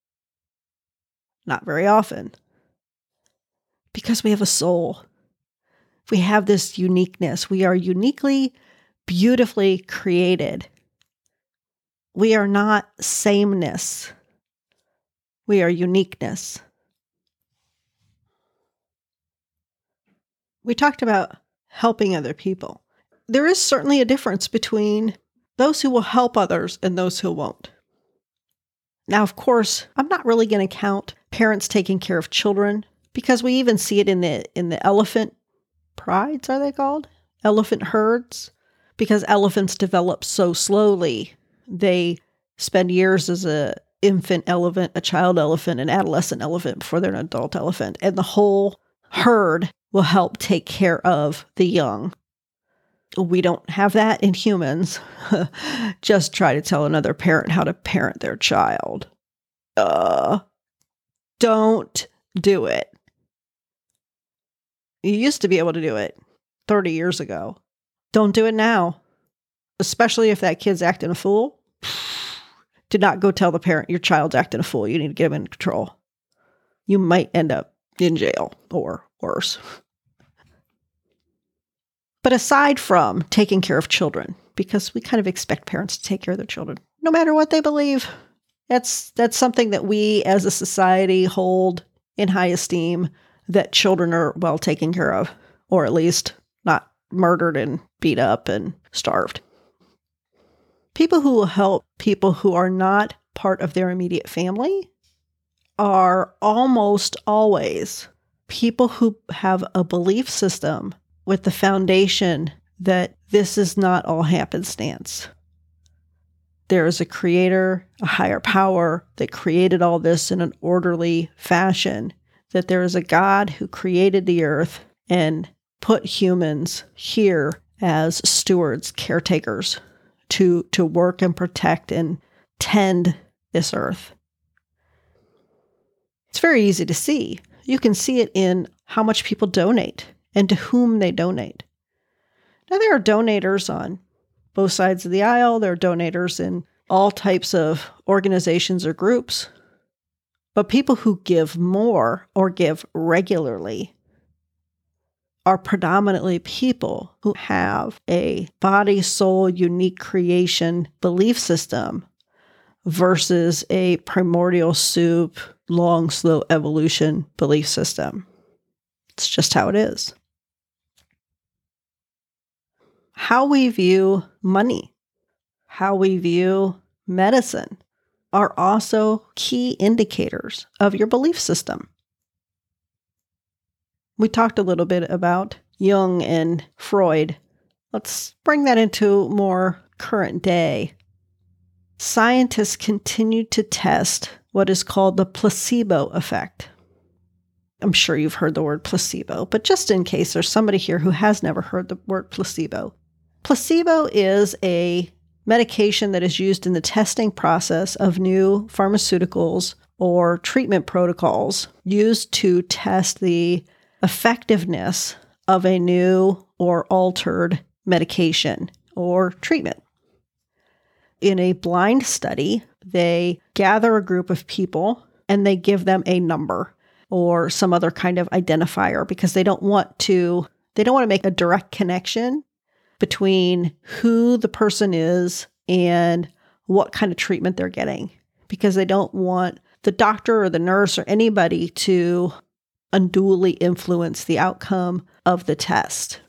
Not very often. Because we have a soul. We have this uniqueness. We are uniquely, beautifully created. We are not sameness. We are uniqueness. We talked about helping other people. There is certainly a difference between those who will help others and those who won't. Now, of course, I'm not really going to count parents taking care of children because we even see it in the in the elephant prides, are they called? Elephant herds. Because elephants develop so slowly. They spend years as a infant elephant, a child elephant, an adolescent elephant before they're an adult elephant. And the whole herd will help take care of the young. We don't have that in humans. Just try to tell another parent how to parent their child. Uh, don't do it. You used to be able to do it thirty years ago. Don't do it now. Especially if that kid's acting a fool. Do not go tell the parent your child's acting a fool. You need to get him in control. You might end up in jail or worse. But aside from taking care of children, because we kind of expect parents to take care of their children, no matter what they believe, that's that's something that we as a society hold in high esteem, that children are well taken care of, or at least not murdered and beat up and starved. People who will help people who are not part of their immediate family are almost always people who have a belief system with the foundation that this is not all happenstance. There is a creator, a higher power that created all this in an orderly fashion, that there is a God who created the earth and put humans here as stewards, caretakers, to, to work and protect and tend this earth. It's very easy to see. You can see it in how much people donate and to whom they donate. Now, there are donators on both sides of the aisle. There are donators in all types of organizations or groups. But people who give more or give regularly are predominantly people who have a body, soul, unique creation belief system versus a primordial soup, long, slow evolution belief system. It's just how it is. How we view money, how we view medicine are also key indicators of your belief system. We talked a little bit about Jung and Freud. Let's bring that into more current day. Scientists continue to test what is called the placebo effect. I'm sure you've heard the word placebo, but just in case there's somebody here who has never heard the word placebo. Placebo is a medication that is used in the testing process of new pharmaceuticals or treatment protocols used to test the effectiveness of a new or altered medication or treatment. In a blind study, they gather a group of people and they give them a number or some other kind of identifier because they don't want to, they don't want to make a direct connection between who the person is and what kind of treatment they're getting, because they don't want the doctor or the nurse or anybody to unduly influence the outcome of the test.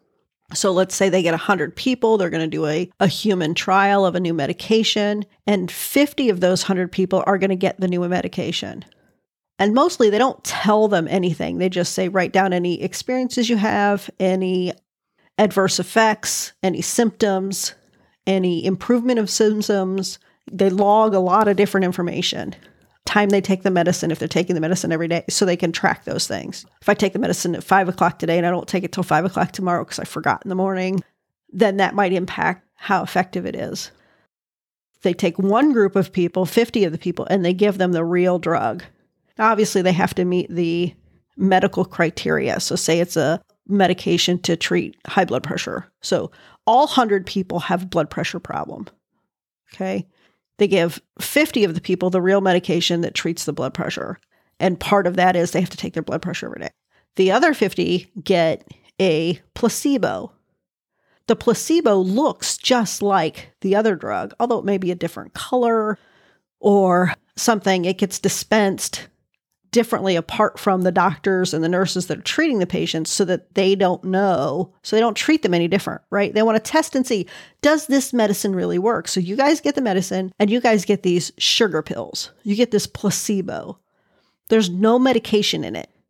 So let's say they get one hundred people, they're going to do a, a human trial of a new medication, and fifty of those one hundred people are going to get the new medication. And mostly they don't tell them anything. They just say, write down any experiences you have, any adverse effects, any symptoms, any improvement of symptoms. They log a lot of different information. Time they take the medicine, if they're taking the medicine every day, so they can track those things. If I take the medicine at five o'clock today and I don't take it till five o'clock tomorrow because I forgot in the morning, then that might impact how effective it is. If they take one group of people, fifty of the people, and they give them the real drug, obviously they have to meet the medical criteria. So say it's a medication to treat high blood pressure. So all one hundred people have a blood pressure problem. Okay. They give fifty of the people the real medication that treats the blood pressure. And part of that is they have to take their blood pressure every day. The other fifty get a placebo. The placebo looks just like the other drug, although it may be a different color or something. It gets dispensed differently apart from the doctors and the nurses that are treating the patients so that they don't know, so they don't treat them any different, right? They want to test and see, does this medicine really work? So you guys get the medicine and you guys get these sugar pills. You get this placebo. There's no medication in it.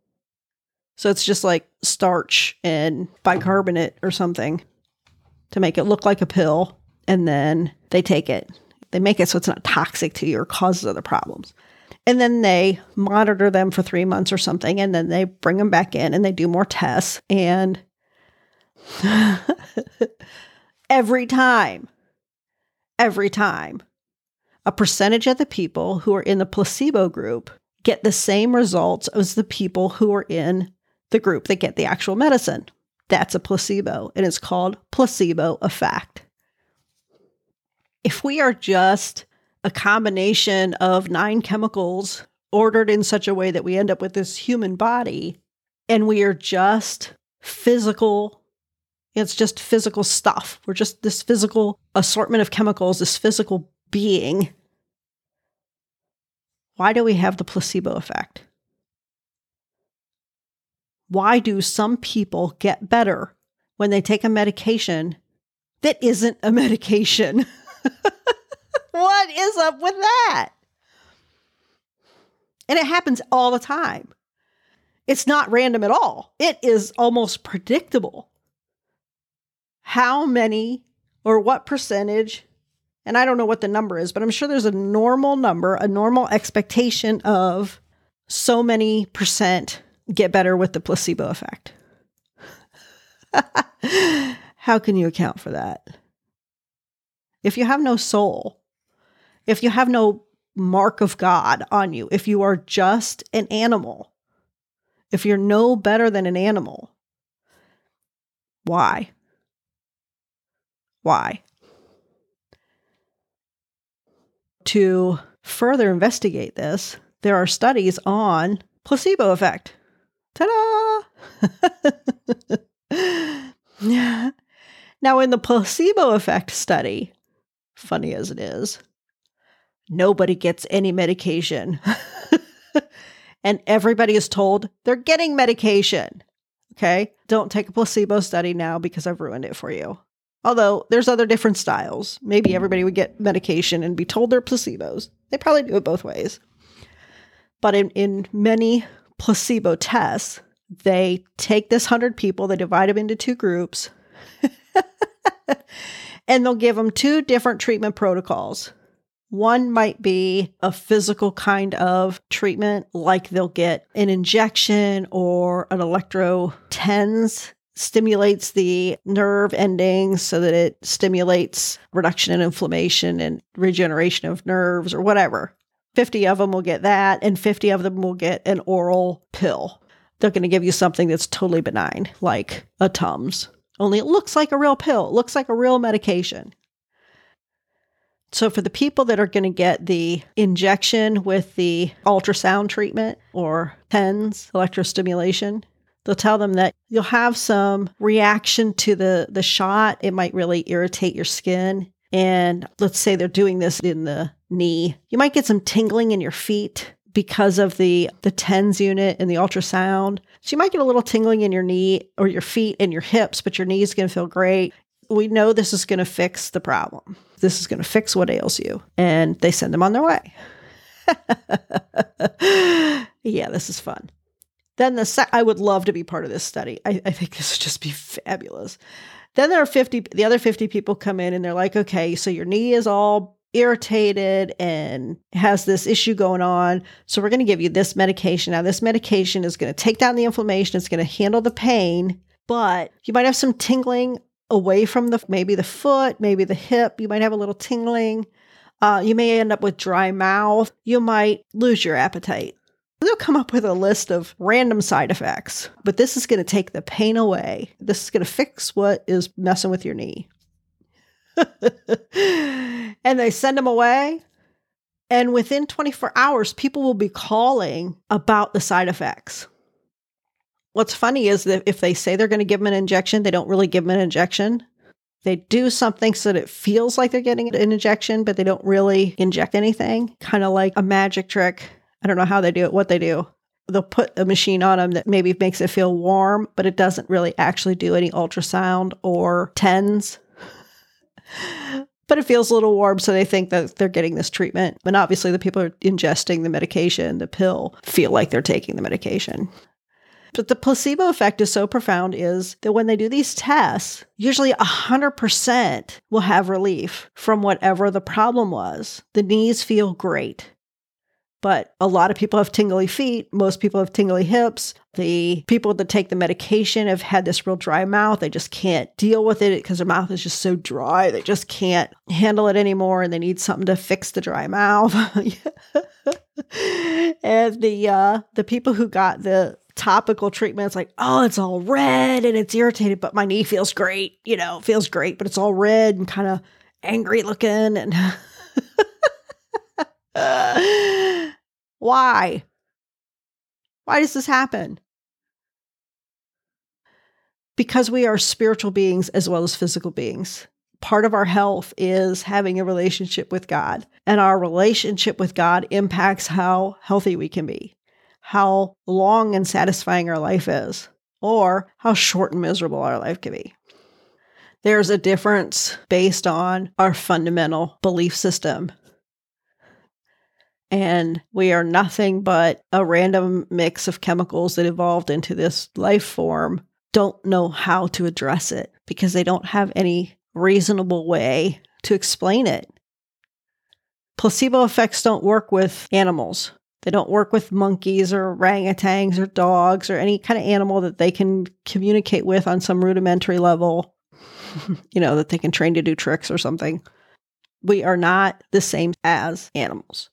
So it's just like starch and bicarbonate or something to make it look like a pill. And then they take it. They make it so it's not toxic to you or causes other problems. And then they monitor them for three months or something, and then they bring them back in and they do more tests. And every time, every time, a percentage of the people who are in the placebo group get the same results as the people who are in the group that get the actual medicine. That's a placebo, and it's called placebo effect. If we are just a combination of nine chemicals ordered in such a way that we end up with this human body, and we are just physical, it's just physical stuff. We're just this physical assortment of chemicals, this physical being. Why do we have the placebo effect? Why do some people get better when they take a medication that isn't a medication? What is up with that? And it happens all the time. It's not random at all. It is almost predictable. How many or what percentage, and I don't know what the number is, but I'm sure there's a normal number, a normal expectation of so many percent get better with the placebo effect. How can you account for that? If you have no soul, if you have no mark of God on you, if you are just an animal, if you're no better than an animal, why? Why? To further investigate this, there are studies on placebo effect. Ta-da! Now, in the placebo effect study, funny as it is, nobody gets any medication. And everybody is told they're getting medication. Okay? Don't take a placebo study now because I've ruined it for you. Although there's other different styles. Maybe everybody would get medication and be told they're placebos. They probably do it both ways. But in, in many placebo tests, they take this one hundred people, they divide them into two groups, and they'll give them two different treatment protocols. One might be a physical kind of treatment, like they'll get an injection or an electro TENS, stimulates the nerve endings so that it stimulates reduction in inflammation and regeneration of nerves or whatever. fifty of them will get that, and fifty of them will get an oral pill. They're going to give you something that's totally benign, like a Tums. Only it looks like a real pill. It looks like a real medication. So for the people that are going to get the injection with the ultrasound treatment or TENS, electrostimulation, they'll tell them that you'll have some reaction to the, the shot. It might really irritate your skin. And let's say they're doing this in the knee. You might get some tingling in your feet because of the, the TENS unit and the ultrasound. So you might get a little tingling in your knee or your feet and your hips, but your knee is going to feel great. We know this is going to fix the problem. This is going to fix what ails you. And they send them on their way. Yeah, this is fun. Then the se- I would love to be part of this study. I, I think this would just be fabulous. Then there are fifty, the other fifty people come in and they're like, okay, so your knee is all irritated and has this issue going on. So we're going to give you this medication. Now this medication is going to take down the inflammation. It's going to handle the pain, but you might have some tingling away from the, maybe the foot, maybe the hip. You might have a little tingling. Uh, you may end up with dry mouth. You might lose your appetite. They'll come up with a list of random side effects, but this is going to take the pain away. This is going to fix what is messing with your knee. And they send them away. And within twenty-four hours, people will be calling about the side effects. What's funny is that if they say they're going to give them an injection, they don't really give them an injection. They do something so that it feels like they're getting an injection, but they don't really inject anything. Kind of like a magic trick. I don't know how they do it, what they do. They'll put a machine on them that maybe makes it feel warm, but it doesn't really actually do any ultrasound or TENS. But it feels a little warm, so they think that they're getting this treatment. And obviously the people are ingesting the medication, the pill, feel like they're taking the medication. But the placebo effect is so profound is that when they do these tests, usually one hundred percent will have relief from whatever the problem was. The knees feel great. But a lot of people have tingly feet. Most people have tingly hips. The people that take the medication have had this real dry mouth. They just can't deal with it because their mouth is just so dry. They just can't handle it anymore, and they need something to fix the dry mouth. And the uh, the people who got the topical treatment, it's like, oh, it's all red and it's irritated, but my knee feels great. You know, it feels great, but it's all red and kind of angry looking. And uh, why? Why does this happen? Because we are spiritual beings as well as physical beings. Part of our health is having a relationship with God, and our relationship with God impacts how healthy we can be, how long and satisfying our life is, or how short and miserable our life can be. There's a difference based on our fundamental belief system. And we are nothing but a random mix of chemicals that evolved into this life form. Don't know how to address it because they don't have any reasonable way to explain it. Placebo effects don't work with animals. They don't work with monkeys or orangutans or dogs or any kind of animal that they can communicate with on some rudimentary level, you know, that they can train to do tricks or something. We are not the same as animals.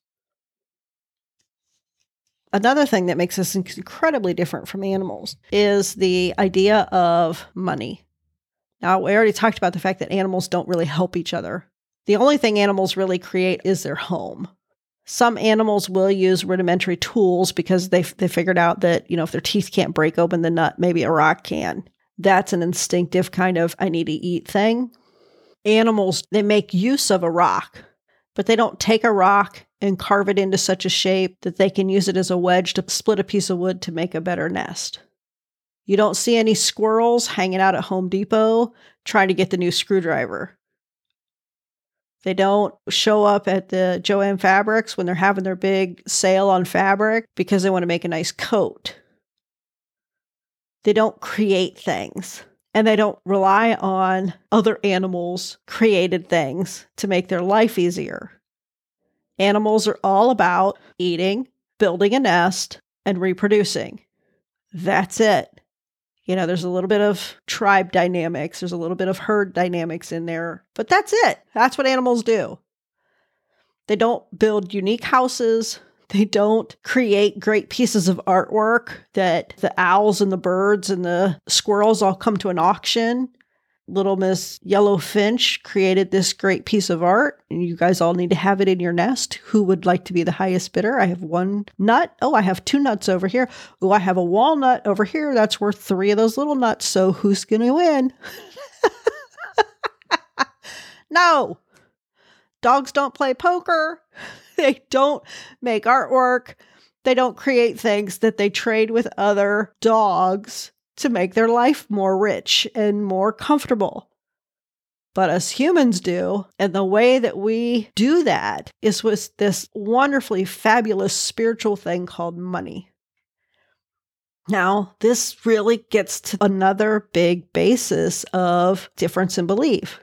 Another thing that makes us incredibly different from animals is the idea of money. Now, we already talked about the fact that animals don't really help each other. The only thing animals really create is their home. Some animals will use rudimentary tools because they they figured out that, you know, if their teeth can't break open the nut, maybe a rock can. That's an instinctive kind of I need to eat thing. Animals, they make use of a rock, but they don't take a rock and carve it into such a shape that they can use it as a wedge to split a piece of wood to make a better nest. You don't see any squirrels hanging out at Home Depot trying to get the new screwdriver. They don't show up at the Jo-Ann Fabrics when they're having their big sale on fabric because they want to make a nice coat. They don't create things, and they don't rely on other animals' created things to make their life easier. Animals are all about eating, building a nest, and reproducing. That's it. You know, there's a little bit of tribe dynamics. There's a little bit of herd dynamics in there. But that's it. That's what animals do. They don't build unique houses. They don't create great pieces of artwork that the owls and the birds and the squirrels all come to an auction. Little Miss Yellow Finch created this great piece of art, and you guys all need to have it in your nest. Who would like to be the highest bidder? I have one nut. Oh, I have two nuts over here. Oh, I have a walnut over here. That's worth three of those little nuts. So who's going to win? No. Dogs don't play poker. They don't make artwork. They don't create things that they trade with other dogs to make their life more rich and more comfortable. But us humans do, and the way that we do that is with this wonderfully fabulous spiritual thing called money. Now, this really gets to another big basis of difference in belief.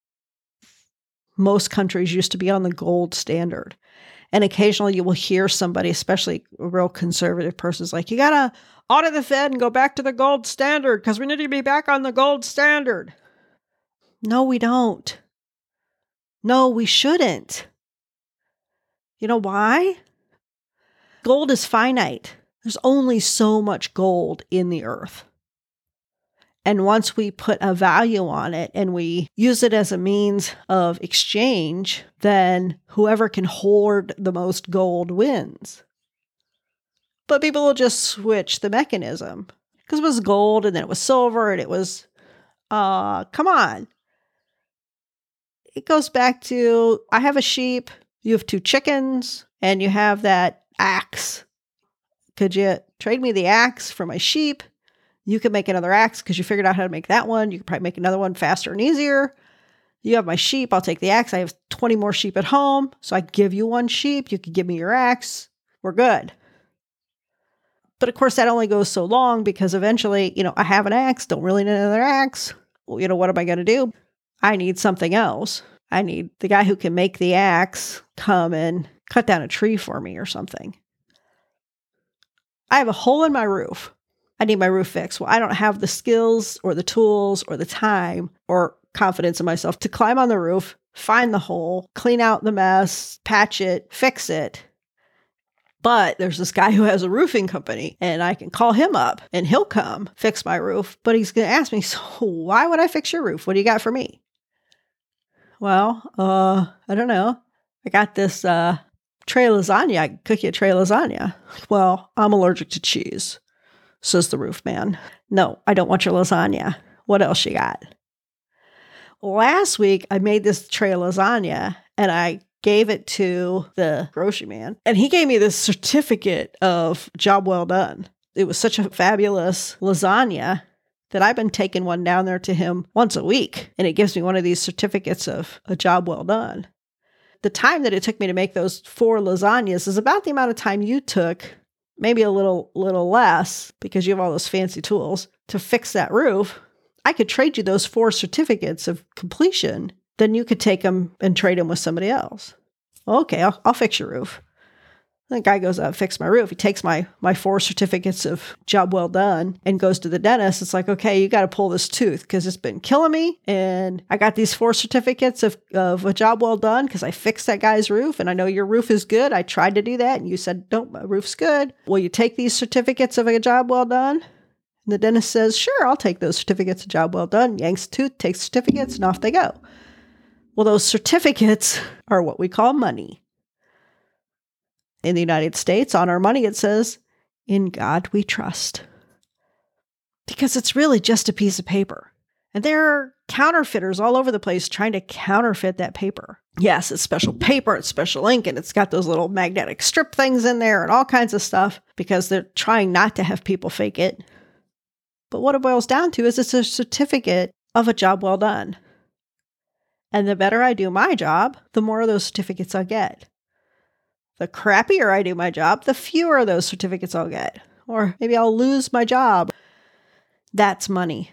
Most countries used to be on the gold standard. And occasionally you will hear somebody, especially a real conservative person, is like, you got to audit the Fed and go back to the gold standard because we need to be back on the gold standard. No, we don't. No, we shouldn't. You know why? Gold is finite. There's only so much gold in the earth. And once we put a value on it and we use it as a means of exchange, then whoever can hoard the most gold wins. But people will just switch the mechanism because it was gold and then it was silver and it was, uh, come on. It goes back to, I have a sheep, you have two chickens, and you have that axe. Could you trade me the axe for my sheep? You can make another axe because you figured out how to make that one. You can probably make another one faster and easier. You have my sheep. I'll take the axe. I have twenty more sheep at home. So I give you one sheep. You can give me your axe. We're good. But of course, that only goes so long because eventually, you know, I have an axe. Don't really need another axe. Well, you know, what am I going to do? I need something else. I need the guy who can make the axe come and cut down a tree for me or something. I have a hole in my roof. I need my roof fixed. Well, I don't have the skills or the tools or the time or confidence in myself to climb on the roof, find the hole, clean out the mess, patch it, fix it. But there's this guy who has a roofing company, and I can call him up and he'll come fix my roof. But he's going to ask me, so why would I fix your roof? What do you got for me? Well, uh, I don't know. I got this uh, tray of lasagna. I can cook you a tray of lasagna. Well, I'm allergic to cheese, says the roof man. No, I don't want your lasagna. What else you got? Last week, I made this tray of lasagna, and I gave it to the grocery man, and he gave me this certificate of job well done. It was such a fabulous lasagna that I've been taking one down there to him once a week, and it gives me one of these certificates of a job well done. The time that it took me to make those four lasagnas is about the amount of time you took, maybe a little, little less, because you have all those fancy tools, to fix that roof. I could trade you those four certificates of completion. Then you could take them and trade them with somebody else. Okay, I'll, I'll fix your roof. The guy goes out, fix my roof. He takes my my four certificates of job well done and goes to the dentist. It's like, okay, you got to pull this tooth because it's been killing me. And I got these four certificates of, of a job well done because I fixed that guy's roof. And I know your roof is good. I tried to do that. And you said, nope, my roof's good. Will you take these certificates of a job well done? And the dentist says, sure, I'll take those certificates of job well done. Yanks the tooth, takes certificates, and off they go. Well, those certificates are what we call money. In the United States, on our money, it says, in God we trust. Because it's really just a piece of paper. And there are counterfeiters all over the place trying to counterfeit that paper. Yes, it's special paper, it's special ink, and it's got those little magnetic strip things in there and all kinds of stuff because they're trying not to have people fake it. But what it boils down to is it's a certificate of a job well done. And the better I do my job, the more of those certificates I'll get. The crappier I do my job, the fewer of those certificates I'll get. Or maybe I'll lose my job. That's money.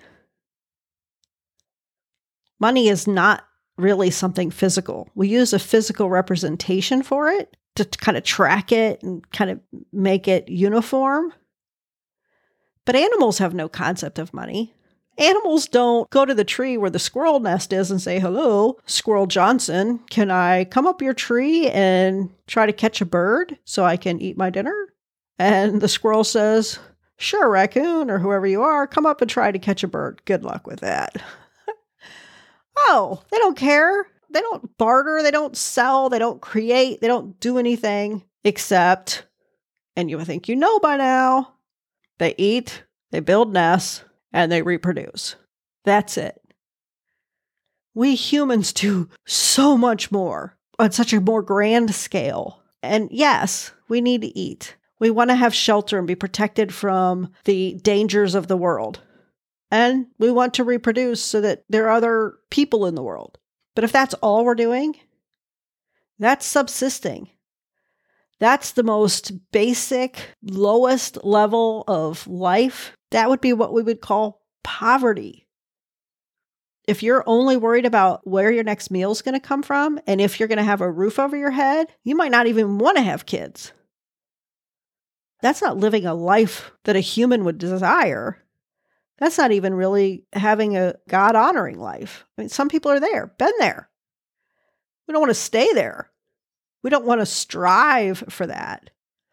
Money is not really something physical. We use a physical representation for it to kind of track it and kind of make it uniform. But animals have no concept of money. Animals don't go to the tree where the squirrel nest is and say, hello, Squirrel Johnson, can I come up your tree and try to catch a bird so I can eat my dinner? And the squirrel says, sure, raccoon, or whoever you are, come up and try to catch a bird. Good luck with that. Oh, they don't care. They don't barter. They don't sell. They don't create. They don't do anything except, and you think you know by now, they eat, they build nests, and they reproduce. That's it. We humans do so much more on such a more grand scale. And yes, we need to eat. We want to have shelter and be protected from the dangers of the world. And we want to reproduce so that there are other people in the world. But if that's all we're doing, that's subsisting. That's the most basic, lowest level of life. That would be what we would call poverty. If you're only worried about where your next meal is going to come from, and if you're going to have a roof over your head, you might not even want to have kids. That's not living a life that a human would desire. That's not even really having a God-honoring life. I mean, some people are there, been there. We don't want to stay there. We don't want to strive for that.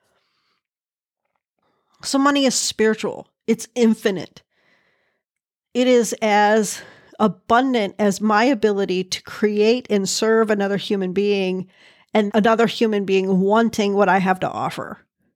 So money is spiritual. It's infinite. It is as abundant as my ability to create and serve another human being and another human being wanting what I have to offer.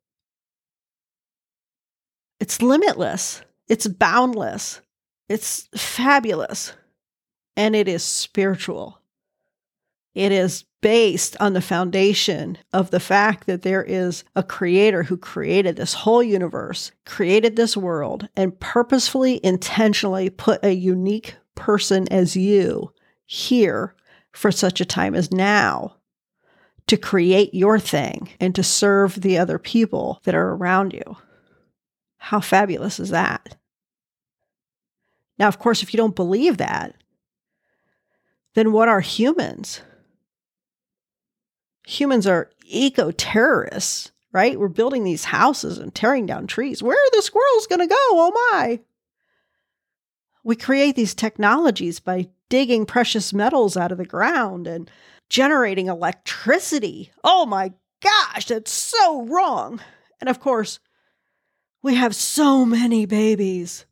It's limitless. It's boundless. It's fabulous. And it is spiritual. It is based on the foundation of the fact that there is a creator who created this whole universe, created this world, and purposefully, intentionally put a unique person as you here for such a time as now to create your thing and to serve the other people that are around you. How fabulous is that? Now, of course, if you don't believe that, then what are humans? Humans are eco-terrorists, right? We're building these houses and tearing down trees. Where are the squirrels going to go? Oh my. We create these technologies by digging precious metals out of the ground and generating electricity. Oh my gosh, that's so wrong. And of course, we have so many babies.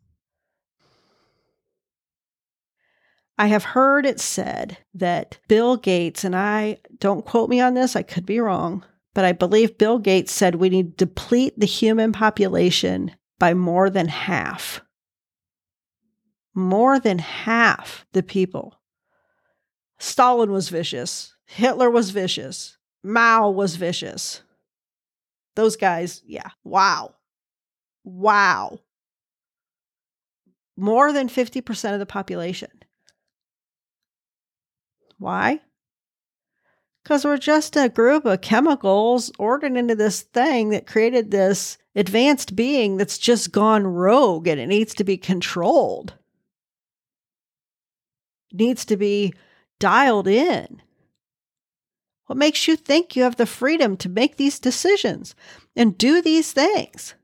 I have heard it said that Bill Gates, and I don't quote me on this, I could be wrong, but I believe Bill Gates said we need to deplete the human population by more than half. More than half the people. Stalin was vicious. Hitler was vicious. Mao was vicious. Those guys, yeah, wow. Wow. More than fifty percent of the population. Why? Because we're just a group of chemicals ordered into this thing that created this advanced being that's just gone rogue and it needs to be controlled. It needs to be dialed in. What makes you think you have the freedom to make these decisions and do these things?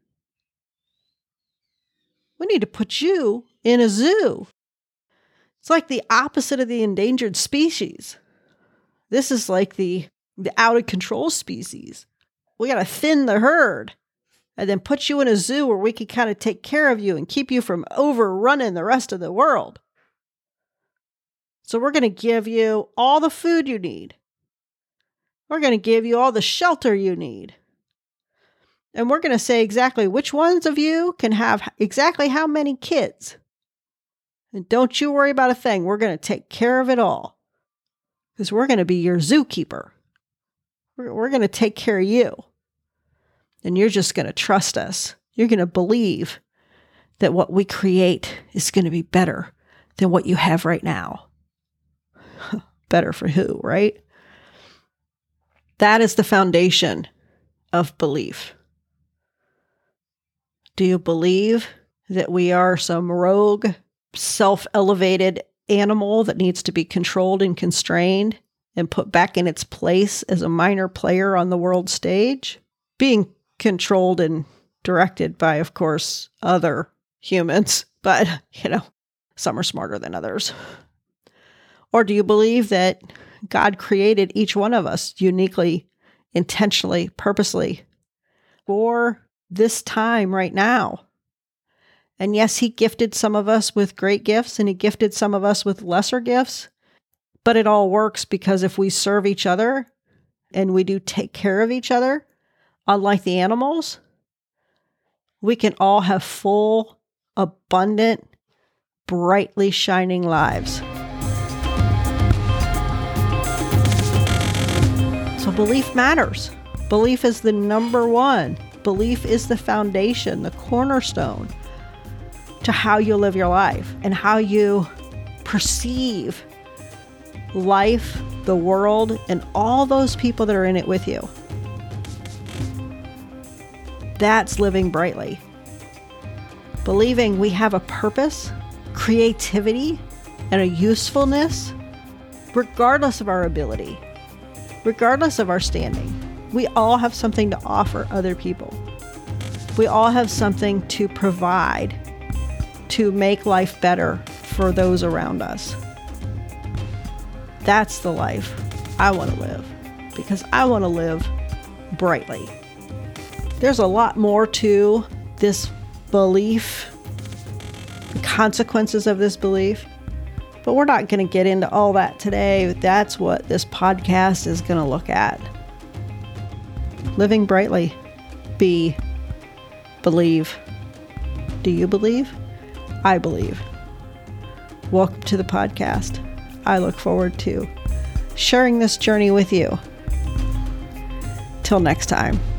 We need to put you in a zoo. It's like the opposite of the endangered species. This is like the, the out of control species. We got to thin the herd and then put you in a zoo where we can kind of take care of you and keep you from overrunning the rest of the world. So we're going to give you all the food you need. We're going to give you all the shelter you need. And we're going to say exactly which ones of you can have exactly how many kids. And don't you worry about a thing. We're going to take care of it all. Because we're going to be your zookeeper. We're, we're going to take care of you. And you're just going to trust us. You're going to believe that what we create is going to be better than what you have right now. Better for who, right? That is the foundation of belief. Do you believe that we are some rogue, self-elevated animal that needs to be controlled and constrained and put back in its place as a minor player on the world stage? Being controlled and directed by, of course, other humans, but, you know, some are smarter than others. Or do you believe that God created each one of us uniquely, intentionally, purposely for this time right now? And yes, he gifted some of us with great gifts and he gifted some of us with lesser gifts, but it all works because if we serve each other and we do take care of each other, unlike the animals, we can all have full, abundant, brightly shining lives. So belief matters. Belief is the number one. Belief is the foundation, the cornerstone to how you live your life and how you perceive life, the world, and all those people that are in it with you. That's living brightly. Believing we have a purpose, creativity, and a usefulness, regardless of our ability, regardless of our standing. We all have something to offer other people. We all have something to provide to make life better for those around us. That's the life I want to live because I want to live brightly. There's a lot more to this belief, the consequences of this belief, but we're not going to get into all that today. That's what this podcast is going to look at. Living brightly. Be. Believe. Do you believe? I believe. Welcome to the podcast. I look forward to sharing this journey with you. Till next time.